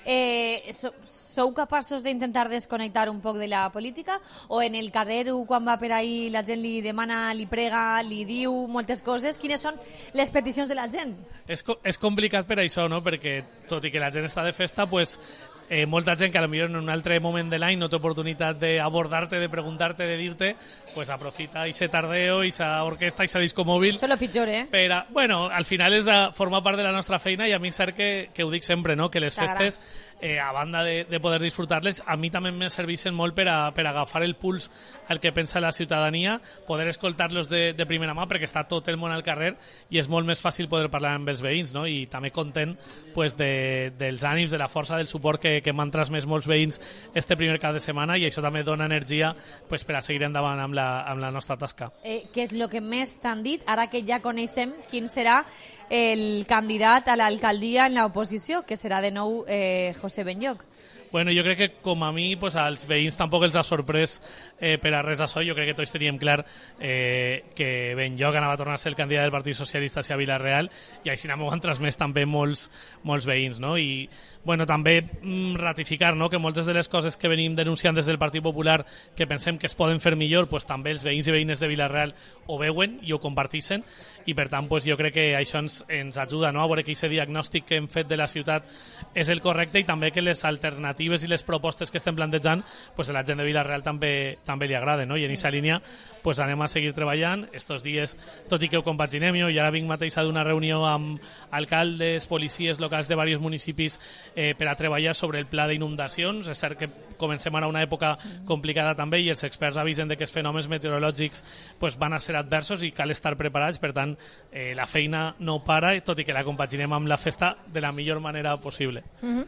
Speaker 4: Eh, so, sou capaços d'intentar desconnectar un poc de la política? O en el carrer, quan va per ahí, la gent li demana, li prega, li diu moltes coses? Quines són les peticions de la gent?
Speaker 13: És, és complicat per això, no? Perquè tot i que la gent està de festa, pues, eh, molta gent que potser en un altre moment de l'any no té oportunitat d'abordar-te, de preguntar-te, de dir-te, pues aprofita ese tardeo, esa orquesta, esa disco mòbil.
Speaker 4: Això és lo pitjor, eh?
Speaker 13: Per a, bueno, al final és a, forma part de la nostra feina, i a mi és cert que, que ho dic sempre, no? Que les festes, eh, a banda de, de poder disfrutar-les, a mi també me serveixen molt per a, per a agafar el puls al que pensa la ciutadania, poder escoltar-los de, de primera mà, perquè està tot el món al carrer i és molt més fàcil poder parlar amb els veïns, no? I també content pues, de, dels ànims, de la força, del suport que, que m'han transmès molts veïns este primer cap de setmana, i això també dona energia pues, per a seguir endavant amb la, amb la nostra tasca.
Speaker 4: Eh, què és el que més t'han dit, ara que ja coneixem quin serà el candidat a l'alcaldia en l'oposició, que serà de nou eh, José Benlloch?
Speaker 13: Bueno, jo crec que com a mi pues, als veïns tampoc els ha sorprès eh, per a res això. Jo crec que tots teníem clar eh, que Benlloch anava a tornar a ser el candidat del Partit Socialista hacia Villarreal, i així m'ho han transmès també molts, molts veïns, no? I bueno, també mm, ratificar, no?, que moltes de les coses que venim denunciant des del Partit Popular que pensem que es poden fer millor, pues, també els veïns i veïnes de Villarreal ho veuen i ho comparteixen, i per tant pues, jo crec que això ens, ens ajuda, no?, a veure que aquest diagnòstic que hem fet de la ciutat és el correcte, i també que les alternatives i les propostes que estem plantejant pues, a la gent de Villarreal també, també li agrada, no? I en aquesta línia pues, anem a seguir treballant estos dies, tot i que ho compaginem. Jo ara vinc mateix d'una reunió amb alcaldes, policies locals de diversos municipis eh, per a treballar sobre el pla d'inundacions. És cert que comencem ara una època complicada també, i els experts avisen de que els fenòmens meteorològics pues, van a ser adversos i cal estar preparats. Per tant, eh, la feina no para, tot i que la compaginem amb la festa de la millor manera possible.
Speaker 4: Uh-huh.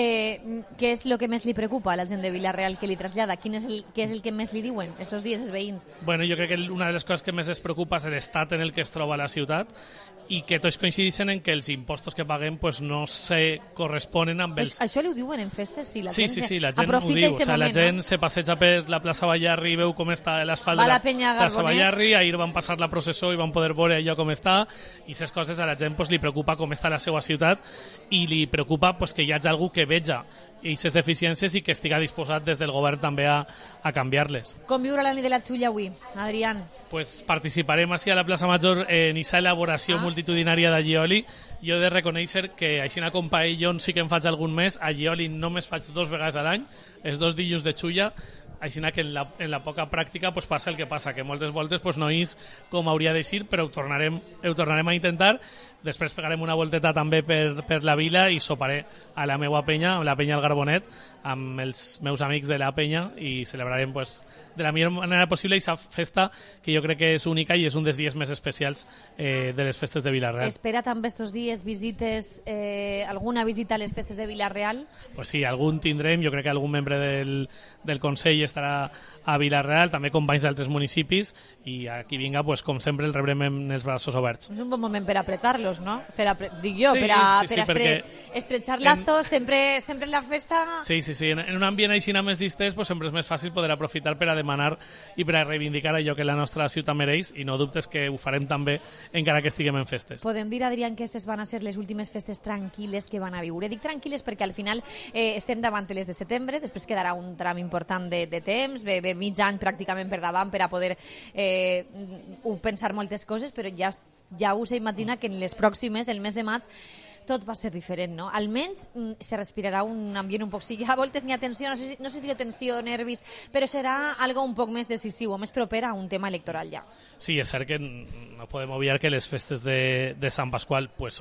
Speaker 4: eh, què és el que més li preocupa a la gent de Villarreal que li trasllada? Quin és el, què és el que més li diuen estos dies els veïns?
Speaker 13: Bueno, jo crec que una de les coses que més es preocupa és l'estat en el que es troba la ciutat, i que tots coincideixen en que els impostos que paguem pues, no se corresponen amb els...
Speaker 4: Pues això li ho diuen en festes? Sí, la
Speaker 13: sí,
Speaker 4: gent
Speaker 13: sí, sí, la gent ho
Speaker 4: aprofita
Speaker 13: diu. O sea,
Speaker 4: moment,
Speaker 13: la gent
Speaker 4: no?
Speaker 13: se passeja per la plaça Ballarri i veu com està l'asfalt de la,
Speaker 4: la
Speaker 13: plaça Ballarri. Ahir van passar la processó i van poder veure allò com està, i aquestes coses a la gent pues, li preocupa com està la seva ciutat, i li preocupa pues, que hi hagi algú que veja aquestes deficiències i que estiga disposat des del govern també a, a canviar-les.
Speaker 4: Com viure la nit de la Xulla avui, Adrián?
Speaker 13: Pues participarem així a la plaça Major en aquesta elaboració ah. multitudinària de Gioli. Jo he de reconèixer que així com paellón sí que em faig algun mes, a Gioli només faig dos vegades a l'any, els dos dilluns de Xulla, així que en la, en la poca pràctica pues, passa el que passa, que moltes voltes pues, no és com hauria de ser, però ho tornarem, ho tornarem a intentar. Després pegarem una volteta també per, per la vila i soparé a la meua penya, a la penya El Garbonet, amb els meus amics de la penya, i celebrarem pues, de la millor manera possible aquesta festa que jo crec que és única i és un dels dies més especials eh, de les festes de Villarreal.
Speaker 4: Espera també estos dies visites, eh, alguna visita a les festes de Villarreal?
Speaker 13: Pues sí, algun tindrem. Jo crec que algun membre del, del Consell estarà a Villarreal, també companys d'altres municipis, i aquí vinga, pues, com sempre, el rebrem amb els braços oberts.
Speaker 4: És un bon moment per apretar-los, no? Per apre... Dic jo,
Speaker 13: sí,
Speaker 4: per a,
Speaker 13: sí,
Speaker 4: per a
Speaker 13: sí,
Speaker 4: estre... estrechar lazos, en... sempre, sempre en la festa...
Speaker 13: Sí, sí, sí. En, en un ambient així més distès, pues, sempre és més fàcil poder aprofitar per a demanar i per a reivindicar allò que la nostra ciutat mereix, i no dubtes que ho farem també encara que estiguem en festes.
Speaker 4: Podem dir, Adrián, que aquestes van a ser les últimes festes tranquil·les que van a viure. Dic tranquil·les perquè al final eh, estem davant de les de setembre, després quedarà un tram important de, de temps, ve, ve mig any pràcticament per davant per a poder eh, pensar moltes coses, però ja, ja us imagina que en les pròximes, el mes de maig, tot va ser diferent, no? Almenys mm, se respirarà un ambient un poc... Si ja a voltes n'hi ha tensió, no sé, si, no sé si hi ha tensió, nervis, però serà algo un poc més decisiu, o més proper a un tema electoral ja.
Speaker 13: Sí, és cert que no podem obviar que les festes de, de Sant Pasqual pues, són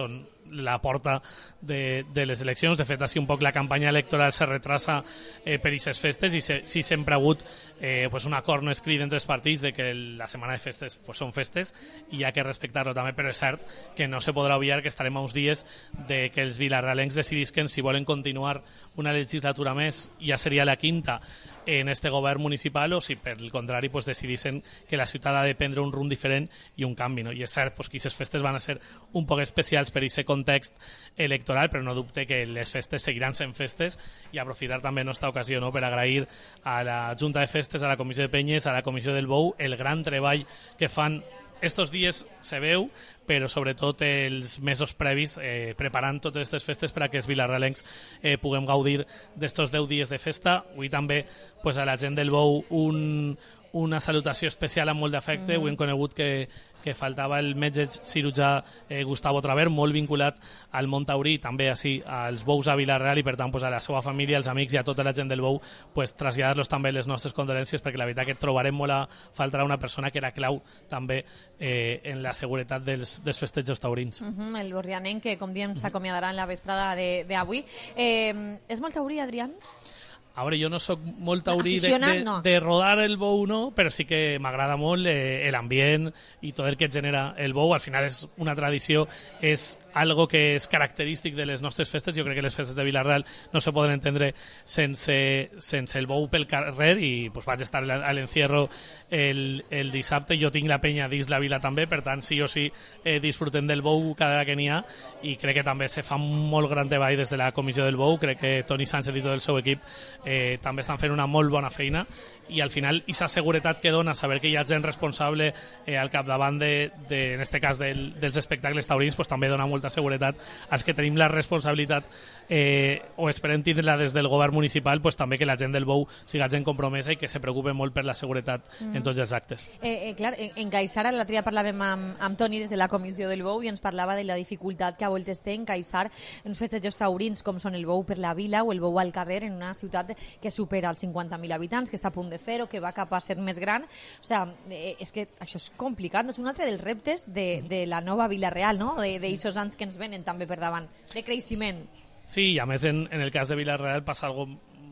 Speaker 13: la porta de, de les eleccions. De fet, així un poc la campanya electoral se retrasa eh, per aquestes festes i se, sí sempre ha hagut eh, pues un acord no escrit entre els partits de que la setmana de festes pues són festes i hi ha que respectar-lo també, però és cert que no se podrà obviar que estarem a uns dies de que els vilarrealencs decidisquen si volen continuar una legislatura més, ja seria la quinta, en este govern municipal, o si per el contrari pues, decidissin que la ciutat ha de prendre un rumb diferent i un canvi. No? I és cert pues, que aquestes festes van a ser un poc especials per aquest context electoral, però no dubte que les festes seguiran sent festes i aprofitar també en esta ocasió no? per agrair a la Junta de Festes, a la Comissió de Penyes, a la Comissió del Bou, el gran treball que fan estos dies se veu, però sobretot els mesos previs eh, preparant totes aquestes festes per a que els vilarrealencs eh, puguem gaudir d'estos deu dies de festa. Avui també pues, a la gent del Bou un, una salutació especial amb molt d'afecte. Mm-hmm. Avui hem conegut que, que faltava el metge cirurgià eh, Gustavo Traver, molt vinculat al món taurí, també així als Bous a Vila-real, i per tant pues, a la seva família, als amics i a tota la gent del Bou pues, traslladar-los també les nostres condolències, perquè la veritat que trobarem molt a faltar una persona que era clau també eh, en la seguretat dels, dels festejos taurins.
Speaker 4: Uh-huh, el borrianenc que, com diem, s'acomiadarà en la vesprada d'avui. Eh, és molt taurí, Adrián?
Speaker 13: A veure, jo no sóc molt taurí de, de,
Speaker 4: no.
Speaker 13: de rodar el bou, no, però sí que m'agrada molt eh, l'ambient i tot el que genera el bou. Al final és una tradició, és algo que és característic de les nostres festes. Jo crec que les festes de Vila-real no se poden entendre sense, sense el bou pel carrer, i pues, vaig estar a l'encierro el, el dissabte. Jo tinc la penya dins la vila també, per tant sí o sí eh, disfrutem del bou cada vegada que n'hi ha, i crec que també se fa molt gran treball des de la comissió del bou. Crec que Toni Sánchez i tot el seu equip Eh, també estan fent una molt bona feina, i al final aquesta seguretat que dona saber que hi ha gent responsable eh, al capdavant de, de, en este cas del, dels espectacles taurins, pues, també dona molta seguretat als que tenim la responsabilitat eh, o esperem tindre-la des del govern municipal, pues, també que la gent del Bou siga gent compromesa i que se preocupe molt per la seguretat mm. en tots els actes.
Speaker 4: Eh, eh, clar, en, en Caixar, l'altre dia parlàvem amb, amb Toni des de la comissió del Bou i ens parlava de la dificultat que a voltes té en Caixar uns festejos taurins com són el Bou per la vila o el Bou al carrer en una ciutat que supera els cinquanta mil habitants, que està a punt de fer o que va cap a ser més gran. O sigui, és que això és complicat. No? És un altre dels reptes de, de la nova Vila-real, no? D'aixòs anys que ens venen també per davant, de creixement.
Speaker 13: Sí, i a més en, en el cas de Vila-real passa algo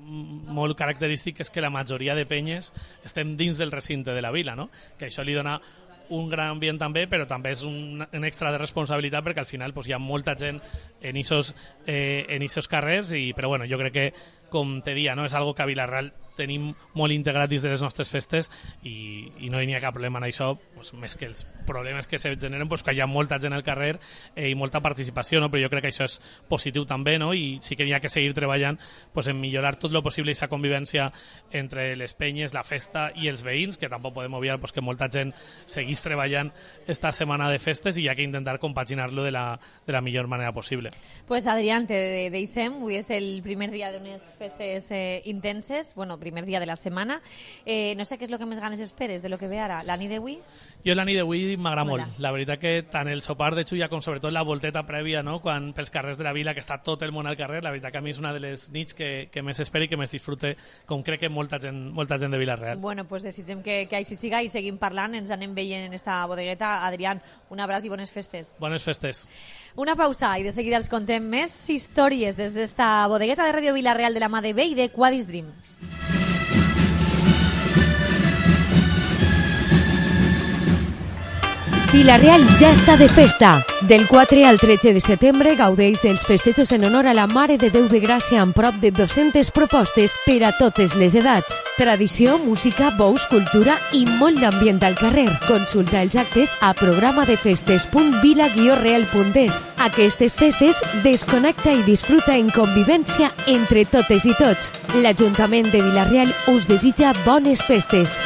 Speaker 13: molt característic, és que la majoria de penyes estem dins del recinte de la vila, no? Que això li dona un gran ambient també, però també és un, un extra de responsabilitat, perquè al final pues, hi ha molta gent en aquests eh, en aquests carrers, i, però bueno, jo crec que, com te dia, no? És algo que a Vila-real tenim molt integrat dins de les nostres festes, i, i no hi ha cap problema en això, pues, més que els problemes que se generen, pues, que hi ha molta gent al carrer eh, i molta participació, no? Però jo crec que això és positiu també, no? I sí que hi ha que seguir treballant pues, en millorar tot lo possible aquesta convivència entre les penyes, la festa i els veïns, que tampoc podem obviar pues, que molta gent seguís treballant esta setmana de festes, i hi ha que intentar compaginar-lo de la, de la millor manera possible.
Speaker 4: Pues Adrián, te deixem, avui és el primer dia d'unes festes eh, intenses, bueno, primer dia de la setmana. Eh, no sé què és el que més ganes esperes de lo que ve ara. La nit d'avui?
Speaker 13: Jo la nit d'avui m'agrada molt. La veritat que tant el sopar de xulla com sobretot la volteta prèvia, no? Quan pels carrers de la vila, que està tot el món al carrer, la veritat que a mi és una de les nits que, que més espero i que més disfrute, com crec que molta gent, molta gent de Vila-real.
Speaker 4: Bueno, pues desitgem que, que així siga i seguim parlant, ens anem veient en esta bodegueta. Adrián, un abraç i bones festes.
Speaker 13: Bones festes.
Speaker 4: Una pausa i de seguida els contem més històries des d'esta bodegueta de Ràdio Vila-real de la mà de Bé i de Quadis Dream.
Speaker 24: Vila-real ja està de festa. Del quatre al tretze de setembre gaudeix dels festejos en honor a la Mare de Déu de Gràcia amb prop de dues-centes propostes per a totes les edats. Tradició, música, bous, cultura i molt d'ambient al carrer. Consulta els actes a programadefestes punt vila guió real punt es. Aquestes festes desconnecta i disfruta en convivència entre totes i tots. L'Ajuntament de Vila-real us desitja bones festes.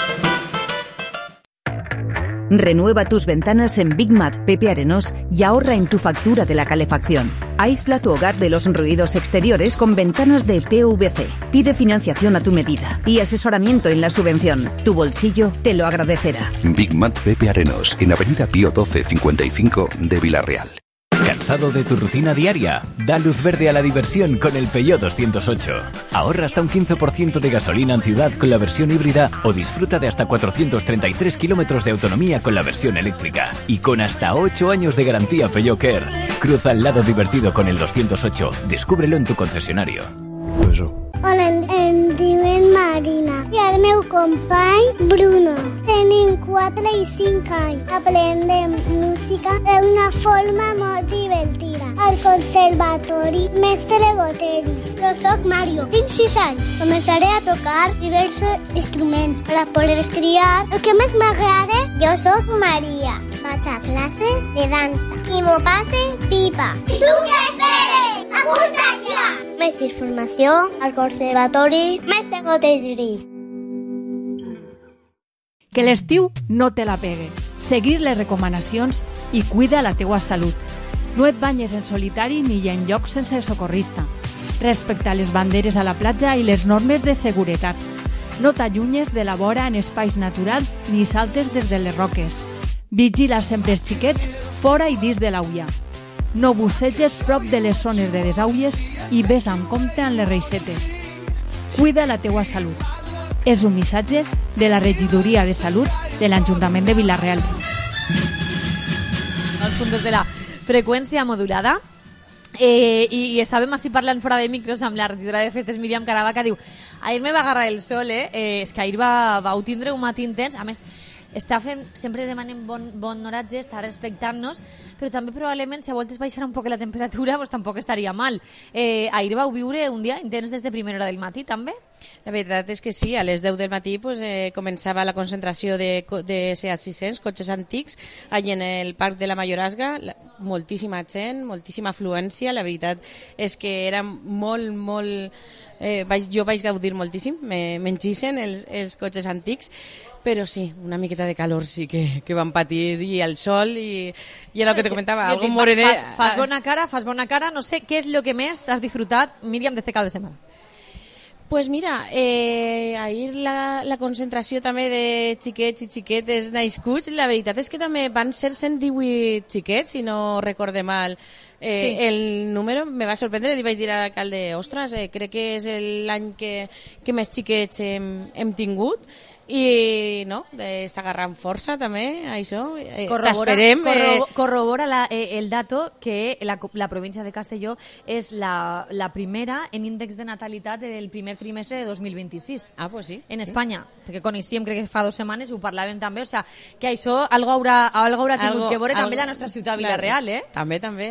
Speaker 7: Renueva tus ventanas en Big Mat Pepe Arenós y ahorra en tu factura de la calefacción. Aísla tu hogar de los ruidos exteriores con ventanas de P V C. Pide financiación a tu medida y asesoramiento en la subvención. Tu bolsillo te lo agradecerá.
Speaker 10: Big Mat Pepe Arenós, en Avenida Pío doce cincuenta y cinco de Vila-real.
Speaker 17: ¿Cansado retrasado de tu rutina diaria? Da luz verde a la diversión con el Peugeot doscientos ocho. Ahorra hasta un quince por ciento de gasolina en ciudad con la versión híbrida o disfruta de hasta cuatrocientos treinta y tres kilómetros de autonomía con la versión eléctrica. Y con hasta ocho años de garantía Peugeot Care. Cruza el lado divertido con el doscientos ocho. Descúbrelo en tu concesionario.
Speaker 20: Hola, em, em diuen Marina i el meu company Bruno. Tenim quatre i cinc anys. Aprendem música d'una forma molt divertida. Al conservatori Mestre Goteris. Jo soc Mario, tinc sis anys. Començaré a tocar diversos instruments per a poder triar el que més m'agrada. Jo soc Maria. Vaig a classes de dansa i m'ho passe pipa. I tu què esperes? Apunta't ja! Més informació al Conservatori Mestre Goteris.
Speaker 8: Que l'estiu no te la pegue. Seguir les recomanacions i cuida la teua salut. No et banyes en solitari ni en llocs sense socorrista. Respecta les banderes a la platja i les normes de seguretat. No t'allunyes de la vora en espais naturals ni saltes des de les roques. Vigila sempre els xiquets fora i dins de l'aulla. No busseges prop de les zones de desaules i ves amb compte amb les reixetes. Cuida la teua salut. És un missatge de la Regidoria de Salut de l'Ajuntament de Vila-real.
Speaker 4: Els punts de la freqüència modulada. Eh, i, i estàvem així parlant fora de micros amb la regidora de festes, Míriam Caravaca. Diu, ahir me va agarrar el sol, eh? eh és que ahir va, vau tindre un matí intens. A més, està fent, sempre demanem bon, bon oratge, està respectant-nos, però també probablement si a voltes baixarà un poc la temperatura pues tampoc estaria mal. Eh, ahir vau viure un dia intens des de primera hora del matí, també?
Speaker 5: La veritat és que sí, a les deu del matí pues, eh, començava la concentració de, de Seat sis-cents, cotxes antics, allà en el Parc de la Mayorazga, la, moltíssima gent, moltíssima afluència, la veritat és que era molt, molt... Eh, vaig, jo vaig gaudir moltíssim, m'enxissen els, els cotxes antics, però sí, una miqueta de calor sí que, que van patir, i el sol, i, i el que te comentava, algo morenet.
Speaker 4: Fas, fas bona cara, fas bona cara, no sé, què és el que més has disfrutat, Míriam, d'este cap de setmana?
Speaker 5: Pues mira, eh, ahir la, la concentració també de xiquets i xiquetes nascuts, la veritat és que també van ser cent divuit xiquets, si no recorde mal. Eh, sí. El número me va sorprendre, li vaig dir a l'alcalde, ostres, eh, crec que és l'any que, que més xiquets hem, hem tingut, i no, està agarrant força també, això, eh, t'esperem.
Speaker 4: Corrobora, eh... corrobora la, eh, el dato que la, la província de Castelló és la, la primera en índex de natalitat del primer trimestre de dos mil vint-i-sis.
Speaker 5: Ah, pues sí.
Speaker 4: En
Speaker 5: sí.
Speaker 4: Espanya, perquè coneixíem, crec que fa dues setmanes, ho parlàvem també, o sea, que això algo haurà, algo haurà tingut algo, que veure algo, també la nostra ciutat Vila-real, eh?
Speaker 5: També, també.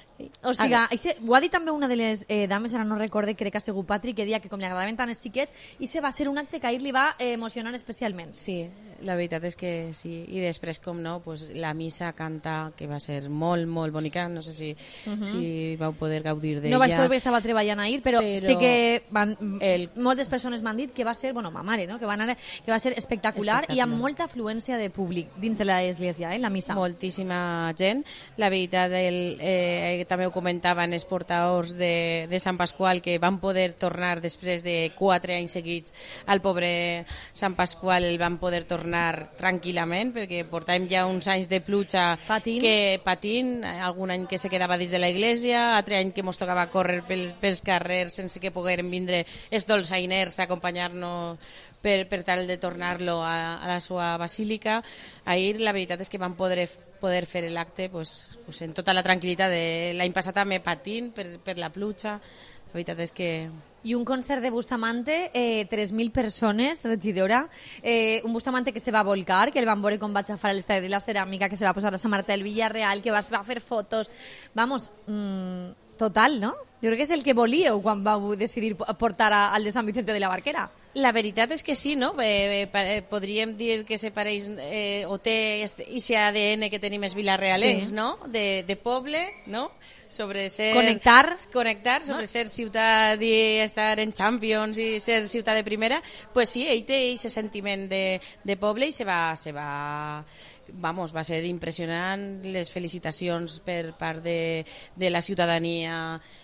Speaker 4: O sigui, això, ho ha dit també una de les eh, dames, ara no recorde, crec que ha sigut Patri, que deia que com li agradaven tant els xiquets, i se va ser un acte que ahir li va eh, emocionar especialment.
Speaker 5: Sí, la veritat és que sí. I després, com no, pues, la missa canta, que va ser molt, molt bonica, no sé si, uh -huh. si vau poder gaudir d'ella.
Speaker 4: No vaig poder perquè estava treballant ahir, però, però sé que van, el... moltes persones m'han dit que va ser, bueno, ma mare, no? que, van anar, que va ser espectacular, espectacular i amb molta afluència de públic dins de l'església, eh, en la missa.
Speaker 5: Moltíssima gent. La veritat, el, eh, també ho comentaven els portaors de, de Sant Pasqual, que van poder tornar després de quatre anys seguits al pobre Sant Pasqual, el van poder tornar tranquil·lament, perquè portàvem ja uns anys de pluja
Speaker 4: patint.
Speaker 5: que patint, algun any que se quedava dins de la iglesia, altre any que mos tocava córrer pels, pels carrers sense que pogueren vindre els dolçainers a acompanyar-nos per, per tal de tornar-lo a, a la seva basílica. Ahir la veritat és que van poder poder fer l'acte pues, pues en tota la tranquil·litat. De l'any passat també patint per, per la pluja. La veritat és que...
Speaker 4: I un concert de Bustamante, eh, tres mil persones, regidora, eh, un Bustamante que se va volcar, que el van veure com va xafar l'estadi de la ceràmica, que se va posar la samarreta del Villarreal, que va, va fer fotos. Vamos, mmm, total, no? Jo crec que és el que volíeu quan vau decidir portar a, al de Sant Vicente de la Barquera.
Speaker 5: La veritat és que sí, no? Eh, eh, podríem dir que se pareix eh, o té aquest A D N que tenim els vilarrealencs, sí. no? De, de poble, no? Sobre ser...
Speaker 4: Connectar.
Speaker 5: Connectar, sobre no? ser ciutat i estar en Champions i ser ciutat de primera. Pues sí, ell té aquest sentiment de, de poble i se va... Se va vamos, va ser impressionant les felicitacions per part de, de la ciutadania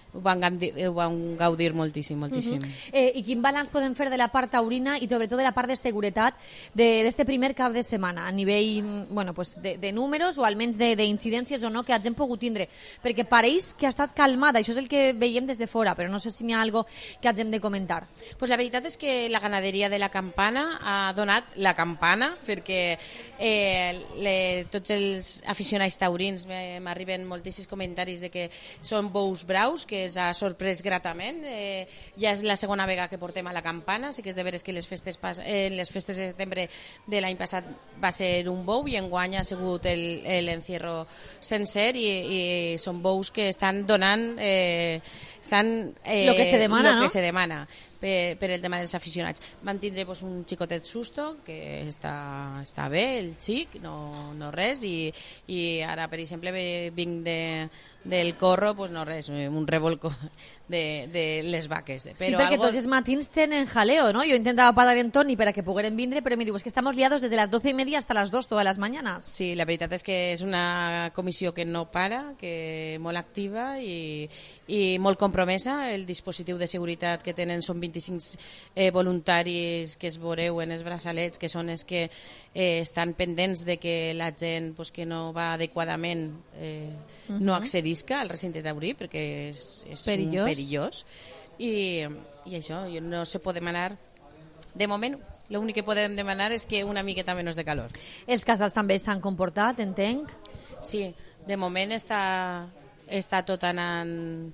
Speaker 5: ho van, gaudir, ho van gaudir moltíssim, moltíssim.
Speaker 4: Uh-huh. eh, I quin balanç podem fer de la part taurina i sobretot de la part de seguretat d'este primer cap de setmana, a nivell bueno, pues de, de números o almenys d'incidències o no que hagin pogut tindre? Perquè pareix que ha estat calmada, això és el que veiem des de fora, però no sé si n'hi ha algo que hagin de comentar.
Speaker 5: Pues la veritat és que la ganaderia de la Campana ha donat la campana, perquè eh, le, tots els aficionats taurins m'arriben moltíssims comentaris de que són bous braus, que els ha sorprès gratament. Eh, ja és la segona vegada que portem a la Campana, sí que és de veres que les festes, pas, eh, les festes de setembre de l'any passat va ser un bou i enguany ha sigut l'encierro sencer i, i són bous que estan donant eh, estan, eh,
Speaker 4: lo que se demana,
Speaker 5: lo
Speaker 4: no?
Speaker 5: que se demana. Per, per el tema dels aficionats. Van tindre pues, un xicotet susto, que està, està bé, el xic, no, no res, i, i ara, per exemple, vinc de, del corro, pues no res, un revolco de, de les vaques. Però
Speaker 4: sí, perquè
Speaker 5: algo...
Speaker 4: tots els matins tenen jaleo, ¿no? Jo intentava parlar en Toni para que pogueren vindre, però me diu, es que estamos liados desde las doce y media hasta las dos todas las mañanas.
Speaker 5: Sí, la veritat és que és una comissió que no para, que molt activa i, i molt compromesa. El dispositiu de seguretat que tenen són vint-i-cinc eh, voluntaris que es veureu en els braçalets, que són els que eh, estan pendents de que la gent pues, que no va adequadament eh, uh-huh. no accedisca al recinte taurí, perquè és, és perillós. perillós. I, I això, no se pot demanar de moment. L'únic que podem demanar és que una miqueta menys de calor.
Speaker 4: Els casals també s'han comportat, entenc?
Speaker 5: Sí, de moment està, està tot anant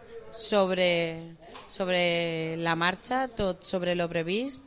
Speaker 5: sobre, sobre la marxa, tot sobre lo previst,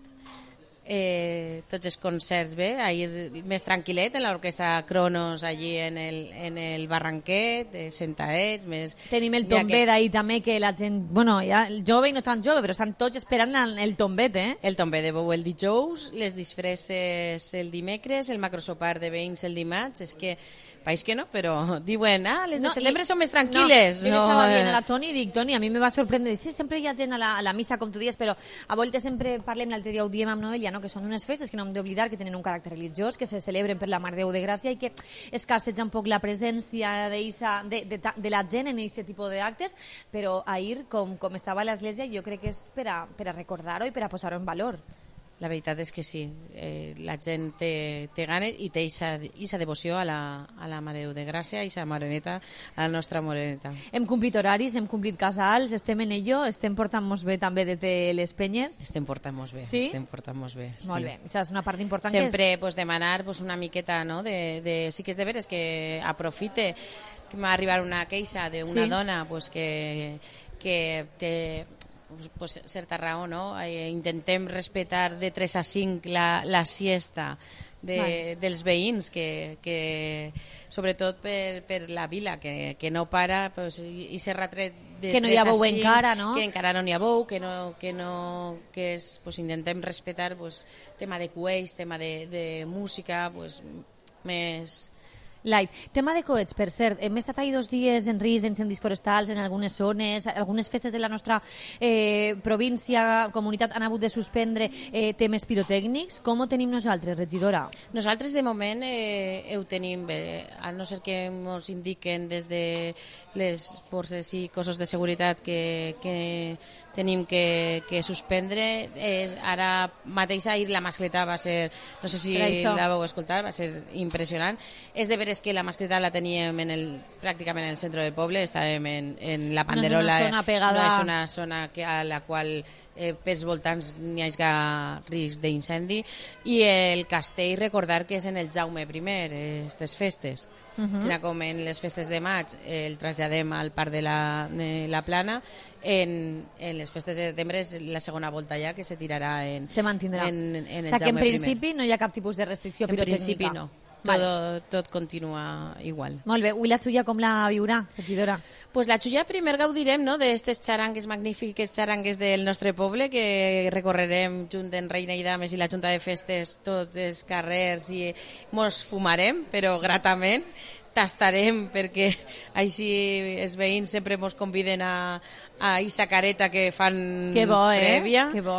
Speaker 5: eh, tots els concerts bé, ahir més tranquil·let en l'orquestra Cronos allí en el, en el Barranquet, eh, sentaets, més...
Speaker 4: Tenim el tombet que... ahí també, que la gent, bueno, ja jove i no tan jove, però estan tots esperant el, el tombet, eh?
Speaker 5: El tombet de bou el dijous, les disfresses el dimecres, el macrosopar de veïns el dimarts, és que país que no, però diuen, ah, les de no, setembre i, són més tranquil·les.
Speaker 4: No, jo no, estava dient a la Toni i dic, Toni, a mi me va sorprendre, sí, sempre hi ha gent a la, a la missa, com tu dius, però a voltes sempre parlem, l'altre dia ho diem amb Noelia, no? Que són unes festes que no hem d'oblidar que tenen un caràcter religiós, que se celebren per la Mare de Déu de Gràcia i que escasseja un poc la presència de, de, de, de la gent en aquest tipus d'actes, però ahir, com, com estava a l'església, jo crec que és per a, per a recordar-ho i per a posar-ho en valor.
Speaker 5: La veritat és que sí, eh, la gent té, té ganes i té aquesta devoció a la, a la Mare de Déu de Gràcia, a aquesta moreneta, a la nostra moreneta.
Speaker 4: Hem complit horaris, hem complit casals, estem en ello, estem portant-nos bé també des de les penyes?
Speaker 5: Estem portant-nos bé,
Speaker 4: sí?
Speaker 5: estem portant-nos bé.
Speaker 4: Molt
Speaker 5: sí.
Speaker 4: bé, això és una part important.
Speaker 5: Sempre
Speaker 4: que és...
Speaker 5: pues, demanar pues, una miqueta, no? de, de, sí que és de veres que aprofite, que m'ha arribat una queixa d'una sí. dona pues, que, que té... pues, certa raó, no? Eh, intentem respetar de tres a cinc la, la siesta de, vale. dels veïns, que, que sobretot per, per la vila, que, que no para, pues, i, i se retret de
Speaker 4: que no hi ha bou
Speaker 5: cinc,
Speaker 4: encara, no?
Speaker 5: Que encara no n'hi ha bou, que no, que no, que és, pues, intentem respetar pues, tema de cuells, tema de, de música, pues, més...
Speaker 4: Light. Tema de coets, per cert, hem estat ahir dos dies en risc d'incendis forestals en algunes zones, algunes festes de la nostra eh, província, comunitat, han hagut de suspendre eh, temes pirotècnics. Com ho tenim nosaltres, regidora?
Speaker 5: Nosaltres, de moment, eh, ho tenim bé, a no ser que ens indiquen des de les forces i cossos de seguretat que, que tenim que, que suspendre. Eh, ara mateix ahir la mascleta va ser, no sé si la vau escoltar, va ser impressionant. És de veres que la mascleta la teníem en el, pràcticament en el centre del poble, estàvem en, en la Panderola,
Speaker 4: no és una zona pegada,
Speaker 5: no és una zona que, a la qual eh, pels voltants n'hi hagi risc d'incendi, i el castell, recordar que és en el Jaume primer, aquestes festes. Uh-huh. Sinó com en les festes de maig eh, el traslladem al parc de la, de la Plana, en, en les festes de setembre és la segona volta ja que se tirarà en,
Speaker 4: se mantindrà.
Speaker 5: en, en el
Speaker 4: o sigui que en
Speaker 5: Jaume
Speaker 4: principi
Speaker 5: primer.
Speaker 4: No hi ha cap tipus de restricció pirotècnica.
Speaker 5: En principi no. Todo, vale. Tot continua igual.
Speaker 4: Molt bé. Avui la Xulla com la viurà, regidora?
Speaker 5: Pues la Xulla primer gaudirem, no?, d'estes xarangues magnífiques, xarangues del nostre poble, que recorrerem junt en Reina i Dames i la Junta de Festes tots els carrers i mos fumarem, però gratament. Tastarem, perquè així els veïns sempre mos conviden a, a aquesta careta que fan
Speaker 4: que bo,
Speaker 5: prèvia.
Speaker 4: Eh? Que bo.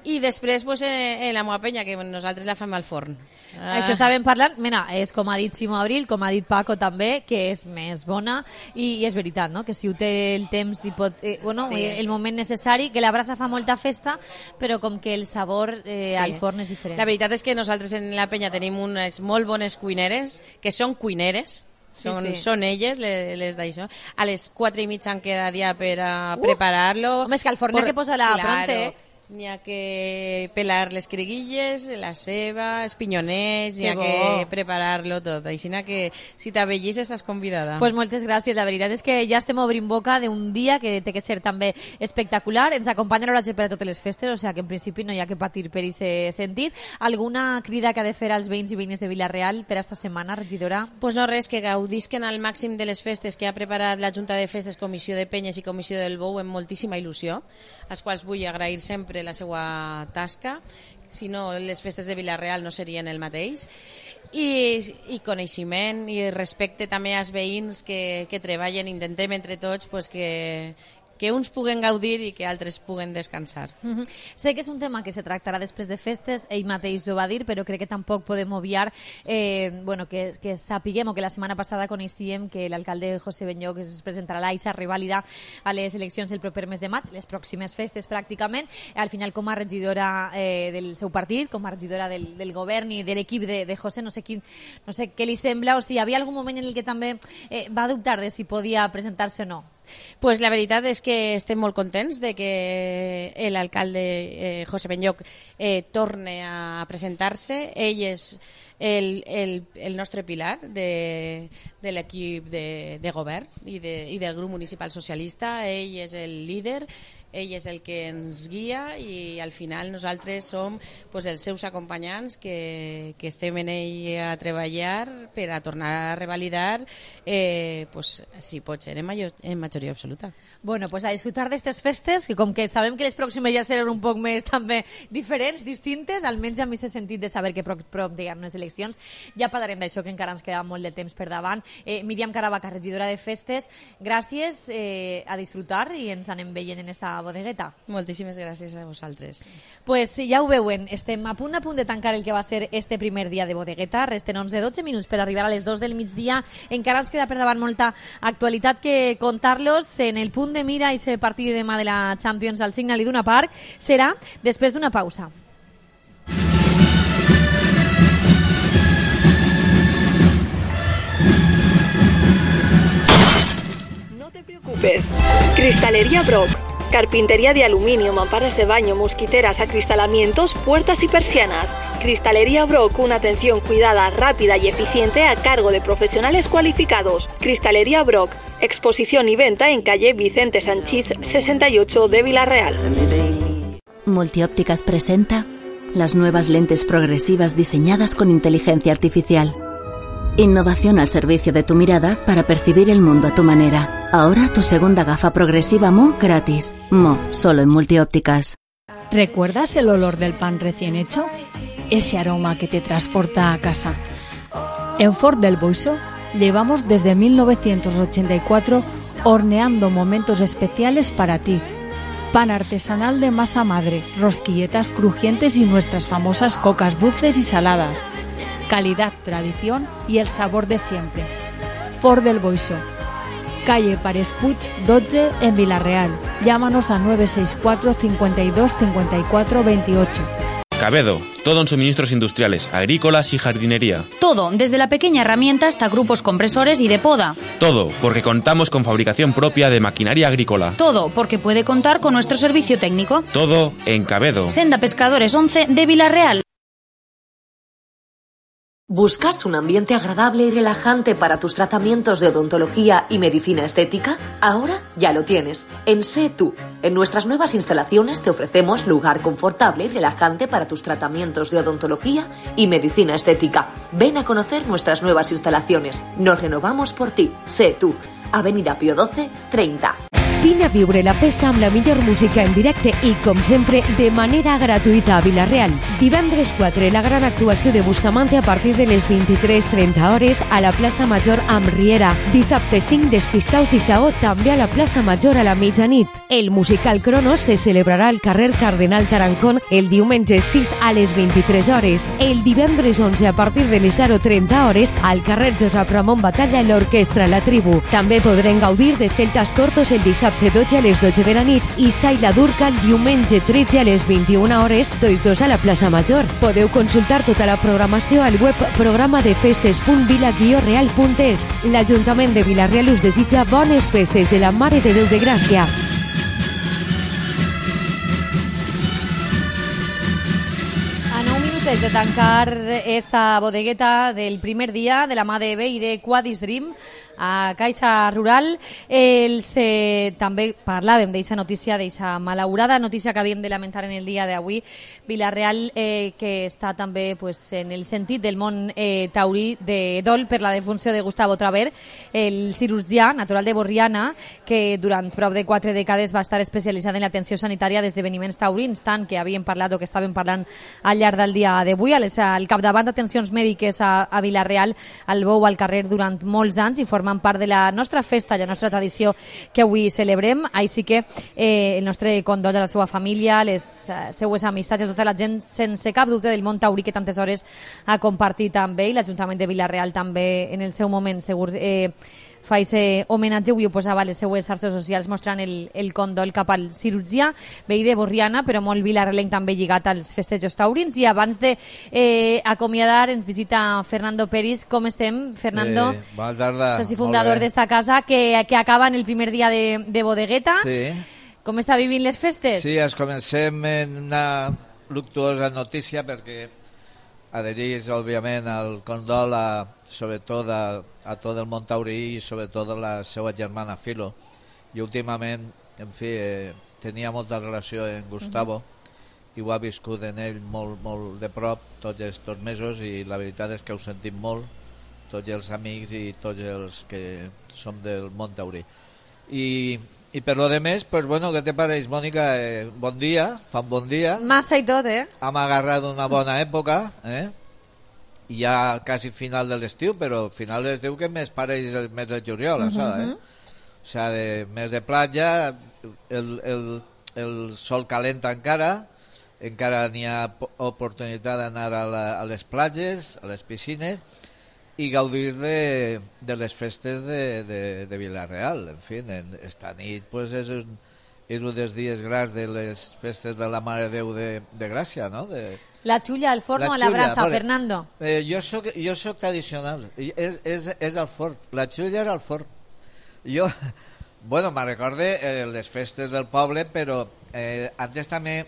Speaker 5: I després, pues, en la meva penya, que nosaltres la fem al forn.
Speaker 4: Ah. Això estàvem parlant, mira, és com ha dit Ximo Abril, com ha dit Paco també, que és més bona, i, i és veritat, no?, que si ho té el temps i pot, eh, bueno, sí. el moment necessari, que la brasa fa molta festa, però com que el sabor eh, sí. al forn és diferent.
Speaker 5: La veritat és que nosaltres en la penya tenim unes molt bones cuineres, que són cuineres, Són, sí, sí. són elles, les, les d'això. A les quatre i mitja han quedat ja per a uh, preparar-lo.
Speaker 4: Home, és que al forn Por... que posa la
Speaker 5: claro.
Speaker 4: pronte.
Speaker 5: N'hi ha que pelar les creguilles, la ceba, els pinyoners, n'hi ha
Speaker 4: bo.
Speaker 5: que preparar-lo tot. Així que si t'avellís estàs convidada.
Speaker 4: Pues moltes gràcies, la veritat és que ja estem obrint boca d'un dia que té que ser també espectacular. Ens acompanya l'oratge per a totes les festes, o sigui que en principi no hi ha que patir per aquest sentit. Alguna crida que ha de fer als veïns i veïnes de Vila-real per esta setmana, regidora?
Speaker 5: Pues no res, que gaudisquen al màxim de les festes que ha preparat la Junta de Festes, Comissió de Penyes i Comissió del Bou amb moltíssima il·lusió, als quals vull agrair sempre la seva tasca, si no les festes de Vila-real no serien el mateix, i, i coneixement i respecte també als veïns que, que treballen. Intentem entre tots pues, que, que uns puguen gaudir i que altres puguen descansar.
Speaker 4: Uh-huh. Sé que és un tema que se tractarà després de festes, ell mateix ho va dir, però crec que tampoc podem obviar eh, bueno, que, que sapiguem, o que la setmana passada coneixíem que l'alcalde José Benlloc es presentarà a l'Aixa revàlida a les eleccions el proper mes de maig, les pròximes festes pràcticament, al final com a regidora eh, del seu partit, com a regidora del, del govern i de l'equip de, de José, no sé, quin, no sé què li sembla, o si hi havia algun moment en el que també eh, va dubtar de si podia presentar-se o no.
Speaker 5: Pues la veritat és que estem molt contents de que l'alcalde eh, José Benlloc eh, torne a presentar-se. Ell és el, el, el nostre pilar de, de l'equip de, de govern i, de, i del grup municipal socialista. Ell és el líder, ell és el que ens guia i al final nosaltres som pues, els seus acompanyants que, que estem en ell a treballar per a tornar a revalidar eh, pues, si pot ser en, major, en majoria absoluta.
Speaker 4: Bueno, pues a disfrutar d'estes festes, que com que sabem que les pròximes ja seran un poc més també diferents, distintes, almenys a mi s'ha sentit de saber que prop, prop hi ha unes eleccions. Ja parlarem d'això, que encara ens queda molt de temps per davant. Eh, Míriam Caravaca, regidora de festes, gràcies, eh, a disfrutar i ens anem veient en esta bodegueta.
Speaker 5: Moltíssimes gràcies a vosaltres.
Speaker 4: Pues ja ho veuen, estem a punt a punt de tancar el que va ser este primer dia de bodegueta. Resten onze dotze minuts per arribar a les dos del migdia. Encara ens queda per davant molta actualitat que contar-los. En el punt de mira i ese partit de demà de la Champions al Signal Iduna Park serà després d'una pausa.
Speaker 10: No te preocupes. Cristalería Brock. Carpintería de aluminio, mamparas de baño, mosquiteras, acristalamientos, puertas y persianas. Cristalería Brock, una atención cuidada, rápida y eficiente a cargo de profesionales cualificados. Cristalería Brock, exposición y venta en calle Vicente Sanchís sesenta y ocho de Vila-real.
Speaker 14: Multiópticas presenta las nuevas lentes progresivas diseñadas con inteligencia artificial. Innovación al servicio de tu mirada para percibir el mundo a tu manera. Ahora tu segunda gafa progresiva Mo gratis. Mo, solo en Multiópticas.
Speaker 8: ¿Recuerdas el olor del pan recién hecho? Ese aroma que te transporta a casa. En Ford del Boixo llevamos desde mil novecientos ochenta y cuatro horneando momentos especiales para ti. Pan artesanal de masa madre, rosquilletas crujientes y nuestras famosas cocas dulces y saladas. Calidad, tradición y el sabor de siempre. Ford del Boixo, calle Pares Puig dotze en Vila-real. Llámanos a nueve seis cuatro, cincuenta y dos, cincuenta y cuatro, veintiocho.
Speaker 15: Cabedo, todo en suministros industriales, agrícolas y jardinería.
Speaker 18: Todo, desde la pequeña herramienta hasta grupos compresores y de poda.
Speaker 15: Todo, porque contamos con fabricación propia de maquinaria agrícola.
Speaker 18: Todo, porque puede contar con nuestro servicio técnico.
Speaker 15: Todo en Cabedo.
Speaker 18: Senda Pescadores once de Vila-real.
Speaker 12: ¿Buscas un ambiente agradable y relajante para tus tratamientos de odontología y medicina estética? Ahora ya lo tienes, en Sé Tú. En nuestras nuevas instalaciones te ofrecemos lugar confortable y relajante para tus tratamientos de odontología y medicina estética. Ven a conocer nuestras nuevas instalaciones. Nos renovamos por ti. Sé Tú. Avenida Pío doce, treinta.
Speaker 24: Vine a viure la festa amb la millor música en directe i, com sempre, de manera gratuïta a Vila-real. Divendres quatre, la gran actuació de Bustamante a partir de les vint-i-tres trenta hores a la plaça Major amb Riera. Dissabte cinc, Despistaus i Saó també a la plaça Major a la mitjanit. El musical Cronos se celebrarà al carrer Cardenal Tarancón el diumenge sis a les vint-i-tres hores. El divendres onze a partir de les zero trenta hores al carrer Josep Ramon Batalla l'Orquestra La Tribu. També podrem gaudir de Celtas Cortos el dissabte dotze a les dotze de la nit i Saila Durca el diumenge tretze a les vint-i-una hores, tots dos a la plaça Major. Podeu consultar tota la programació al web programa de festes punt vila guió real punt es. L'Ajuntament de Vila-real us desitja bones festes de la Mare de Déu de Gràcia.
Speaker 4: De tancar esta bodegueta del primer dia de la mà de bé i de Quadis Dream a Caixa Rural. Els, eh, també parlàvem d'aquesta notícia, d'aquesta malaurada notícia que havíem de lamentar en el dia d'avui. Vila-real, eh, que està també pues, en el sentit del món eh, taurí de dol per la defunció de Gustavo Traver, el cirurgià natural de Borriana, que durant prop de quatre dècades va estar especialitzat en l'atenció sanitària d'esdeveniments taurins, tant que havíem parlat o que estàvem parlant al llarg del dia d'avui, al capdavant d'atencions mèdiques a, a Vila-real, al Bou al carrer durant molts anys i formant part de la nostra festa i la nostra tradició que avui celebrem. Així que eh, el nostre condol a la seva família, les eh, seues amistats i tota la gent sense cap dubte del món taurí que tantes hores ha compartit amb ell. L'Ajuntament de Vila-real també en el seu moment segur eh, fa aquest homenatge. Avui ho posava a les seues xarxes socials mostrant el, el condol cap al cirurgià veí de Borriana, però molt vilarrelenc també lligat als festejos taurins. I abans de eh, acomiadar ens visita Fernando Peris. Com estem, Fernando?
Speaker 2: Eh, bona tarda.
Speaker 4: Soci fundador d'esta casa que, que acaba en el primer dia de, de bodegueta.
Speaker 2: Sí.
Speaker 4: Com està vivint les festes?
Speaker 2: Sí, es comencem en una luctuosa notícia perquè adherís, òbviament, al condol a, sobretot a, a tot el món taurí i sobretot a la seva germana Filo. I últimament, en fi, eh, tenia molta relació amb Gustavo uh-huh. i ho ha viscut en ell molt, molt de prop tots aquests mesos i la veritat és que ho sentim molt, tots els amics i tots els que som del món taurí. I, i per lo de més, pues bueno, què te pareix, Mònica? Eh, bon dia, fa un bon dia.
Speaker 4: Massa i tot, eh?
Speaker 2: Hem agarrat una bona època, eh? Ja quasi final de l'estiu, però final de l'estiu que més pareix el mes de juliol, uh-huh. això, eh? O sigui, de mes de platja, el, el, el sol calenta encara, encara n'hi ha oportunitat d'anar a, la, a les platges, a les piscines, i gaudir de, de les festes de, de, de Vila-real. En fi, en, esta nit pues, és, un, és un dels dies grans de les festes de la Mare de Déu de, de Gràcia, no? De,
Speaker 4: la xulla al forn o a la brasa, vale. Fernando?
Speaker 2: Eh, jo, soc, jo soc tradicional, és, és, és al forn, la xulla és al forn. Jo, bueno, me recorde eh, les festes del poble, però eh, antes també,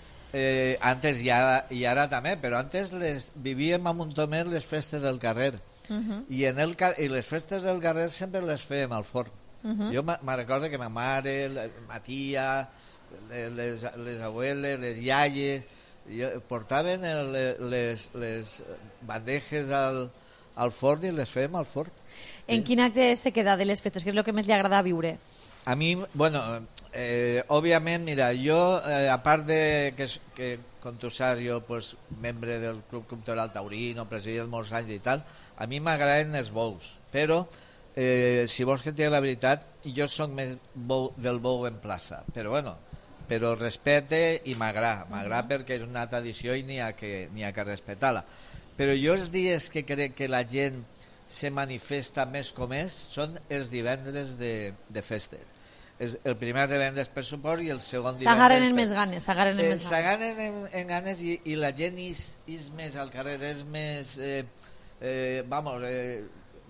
Speaker 2: eh, antes i ara, i ara també, però antes les, vivíem a Montomer les festes del carrer. Uh-huh. I, en el, i les festes del carrer sempre les fèiem al forn. Uh-huh. Jo me recordo que ma mare, la, ma tia, les, les abueles, les iaies, portaven el, les, les bandejes al, al forn i les fèiem al forn.
Speaker 4: En quin acte se queda de les festes? Què és el que més li agrada viure?
Speaker 2: A mi, bueno, eh, òbviament, mira, jo, eh, a part de que, que com tu saps, jo, pues, membre del Club Cultural Taurino, president molts anys i tal, a mi m'agraden els bous, però, eh, si vols que et digui la veritat, jo soc més bou, del bou en plaça, però bueno, però respecte i m'agrada, m'agrada perquè és una tradició i n'hi ha que, n'hi ha que respectar-la. Però jo els dies que crec que la gent se manifesta més com és són els divendres de, de festes. És el primer divendres per suport i el segon divendres...
Speaker 4: S'agarren en més ganes, s'agarren en
Speaker 2: eh,
Speaker 4: més ganes.
Speaker 2: S'agarren en, en ganes i, i la gent és, és més al carrer, és més... Eh, eh, vamos... Eh,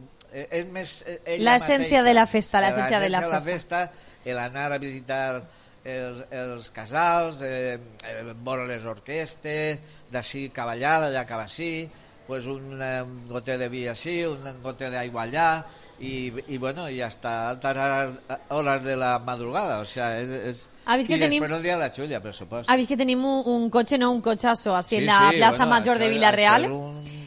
Speaker 2: és més eh,
Speaker 4: l'essència de la festa, l'essència de la festa.
Speaker 2: La festa, l'anar a visitar el, els casals, eh, eh, veure les orquestes, d'ací cavallada, d'allà cavací, pues un, un gote de vi així, un gote d'aigua allà, i, i bueno, i hasta altas hores de la madrugada, o sea, és... és...
Speaker 4: I
Speaker 2: després
Speaker 4: tenim...
Speaker 2: el dia de la xulla, per supost.
Speaker 4: Ha vist que tenim un, un cotxe, no un cotxasso, així sí, en la sí, plaça
Speaker 2: bueno,
Speaker 4: Major de Vila-real.
Speaker 2: Un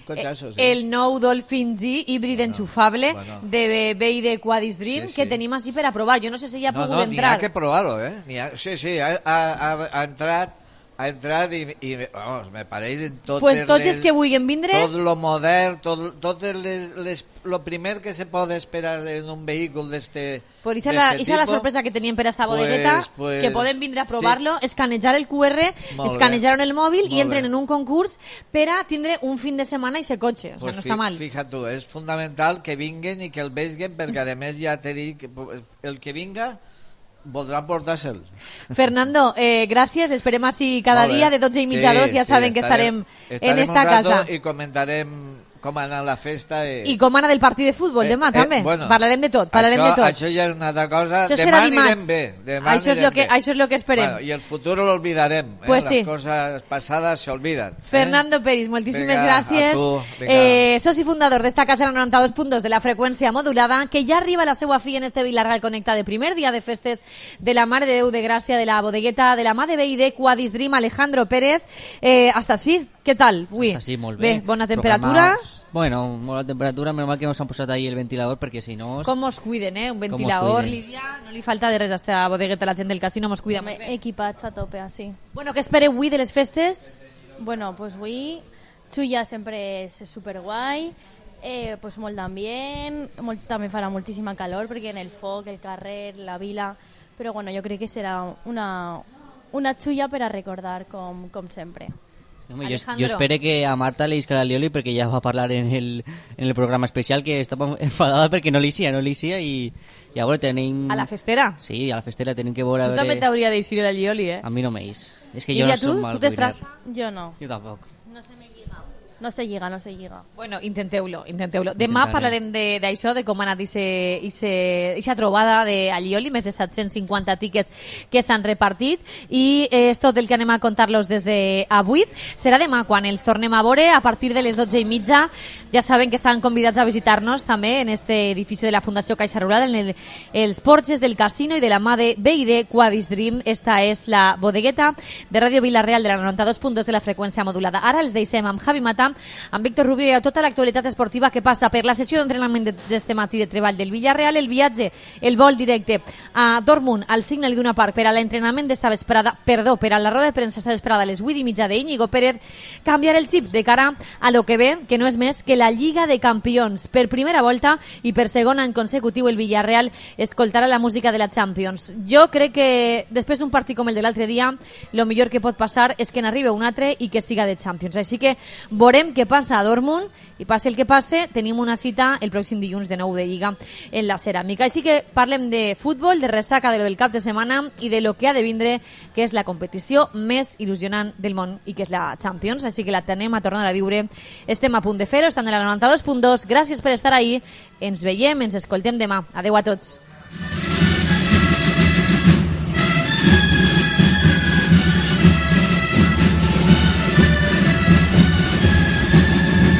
Speaker 2: cotxassos.
Speaker 4: Eh, el nou Dolphin G, híbrid bueno, enxufable, bueno. de B I D Quadis Dream, sí, sí. que tenim així per a provar. Jo no sé si ja ha
Speaker 2: no,
Speaker 4: pogut
Speaker 2: no,
Speaker 4: entrar.
Speaker 2: No, n'hi ha que provar-ho, eh? Ha, sí, sí, ha, ha, ha entrat ha entrat i, i vamos, me pareix en totes
Speaker 4: pues tots
Speaker 2: les,
Speaker 4: els que vulguin vindre
Speaker 2: tot lo modern, tot, tot les, les, lo primer que se pot esperar en un vehicle d'este
Speaker 4: pues esa la, esa la sorpresa que teníem per esta bodegueta, pues, pues, que poden vindre a provar-lo, sí. escanejar el Q R, escanejar en el mòbil Molt i entren bé. en un concurs per a tindre un fin de setmana i ese cotxe, o pues sea, no fi, està mal.
Speaker 2: Fíjate tu, és fundamental que vinguen i que el veguen, perquè a més ja t'he dit que el que vinga voldrán portársel.
Speaker 4: Fernando, eh, gràcies, esperem així cada dia de dotze i mitja a dos, ja sí, saben que estarem, estarem en esta casa.
Speaker 2: I comentarem com ha anat la festa. I,
Speaker 4: I com ha anat el partit de futbol eh, demà, eh, també. Bueno, parlarem de tot, parlarem
Speaker 2: això,
Speaker 4: de tot.
Speaker 2: Això ja és una altra cosa. Això demà anirem bé. Demà
Speaker 4: això, és lo que, això és lo que esperem.
Speaker 2: Bueno, I el futur lo olvidarem. Eh?
Speaker 4: Pues
Speaker 2: Las
Speaker 4: sí.
Speaker 2: cosas pasadas se olvidan. Eh?
Speaker 4: Fernando Peris, moltíssimes
Speaker 2: venga,
Speaker 4: gràcies.
Speaker 2: tu,
Speaker 4: eh, soci fundador d'esta casa noranta dos punts dos de la freqüència modulada, que ja arriba a la seva fi en este Vilarreal Connecta de primer dia de festes de la Mare de Déu de Gràcia, de la bodegueta de la mà de B I D Quadis Dream, Alejandro Pérez. Eh, hasta sí, què tal? Ui.
Speaker 6: Hasta sí, molt bé.
Speaker 4: Bé, bona temperatura.
Speaker 6: Programats. Bueno, bona temperatura, menos mal que nos han posat ahí el ventilador, perquè si no...
Speaker 4: Com mos cuiden, eh? Un ventilador, Lídia, no li falta de res a esta bodegueta, la gent del casino mos cuida molt bé.
Speaker 19: Equipats a tope, així.
Speaker 4: Bueno, què espereu avui de les festes?
Speaker 19: Bueno, pues avui Xulla sempre és superguai, eh, pues molt d'ambient, molt, també farà moltíssima calor, perquè en el foc, el carrer, la vila, però bueno, jo crec que serà una, una Xulla per a recordar com, com sempre.
Speaker 6: Home, jo, jo espero que a Marta li isca l'alioli perquè ja va parlar en el, en el programa especial que estava enfadada perquè no li isia, no li isia i, i a veure tenim...
Speaker 4: A la festera?
Speaker 6: Sí, a la festera tenim que veure...
Speaker 4: Tu també t'hauria d'eixir l'alioli, eh?
Speaker 6: A mi no m'eix. És que
Speaker 4: I
Speaker 6: jo no
Speaker 4: tu?
Speaker 6: som mal
Speaker 4: Tu t'estàs?
Speaker 19: Jo no.
Speaker 6: Jo tampoc.
Speaker 19: No se me lliga. No se lliga, no se lliga.
Speaker 4: Bueno, intenteu-lo, intenteu-lo. Demà parlarem d'això, de, de com ha anat aquesta trobada d'Alioli, més de set cents cinquanta tíquets que s'han repartit, i eh, és tot el que anem a contar-los des d'avui. Serà demà quan els tornem a veure, a partir de les dotze i mitja. Ja saben que estan convidats a visitar-nos també en este edifici de la Fundació Caixa Rural, en el, els porxes del casino i de la mà de B I D Quadis Dream. Esta és la bodegueta de Ràdio Vilareal de la noranta dos punt dos de la freqüència modulada. Ara els deixem amb Javi Mata, amb Víctor Rubio i a tota l'actualitat esportiva que passa per la sessió d'entrenament d'este matí de treball del Villarreal, el viatge, el vol directe a Dortmund, al Signal Iduna Park per a l'entrenament d'esta vesprada, perdó, per a la roda de premsa esta vesprada a les vuit i mitja d'Íñigo Pérez, canviar el xip de cara a lo que ve, que no és més que la Lliga de Campions. Per primera volta i per segon any consecutiu el Villarreal escoltarà la música de la Champions. Jo crec que després d'un partit com el de l'altre dia, lo millor que pot passar és que n'arribi un altre i que siga de Champions. Així que veurem què passa a Dortmund i passe el que passe, tenim una cita el pròxim dilluns de nou de Lliga en la Ceràmica. Així que parlem de futbol, de ressaca de lo del cap de setmana i de lo que ha de vindre, que és la competició més il·lusionant del món i que és la Champions. Així que la tenem a tornar a viure. Estem a punt de fer-ho, estan de la noranta dos punt dos. Gràcies per estar ahí. Ens veiem, ens escoltem demà. Adeu a tots.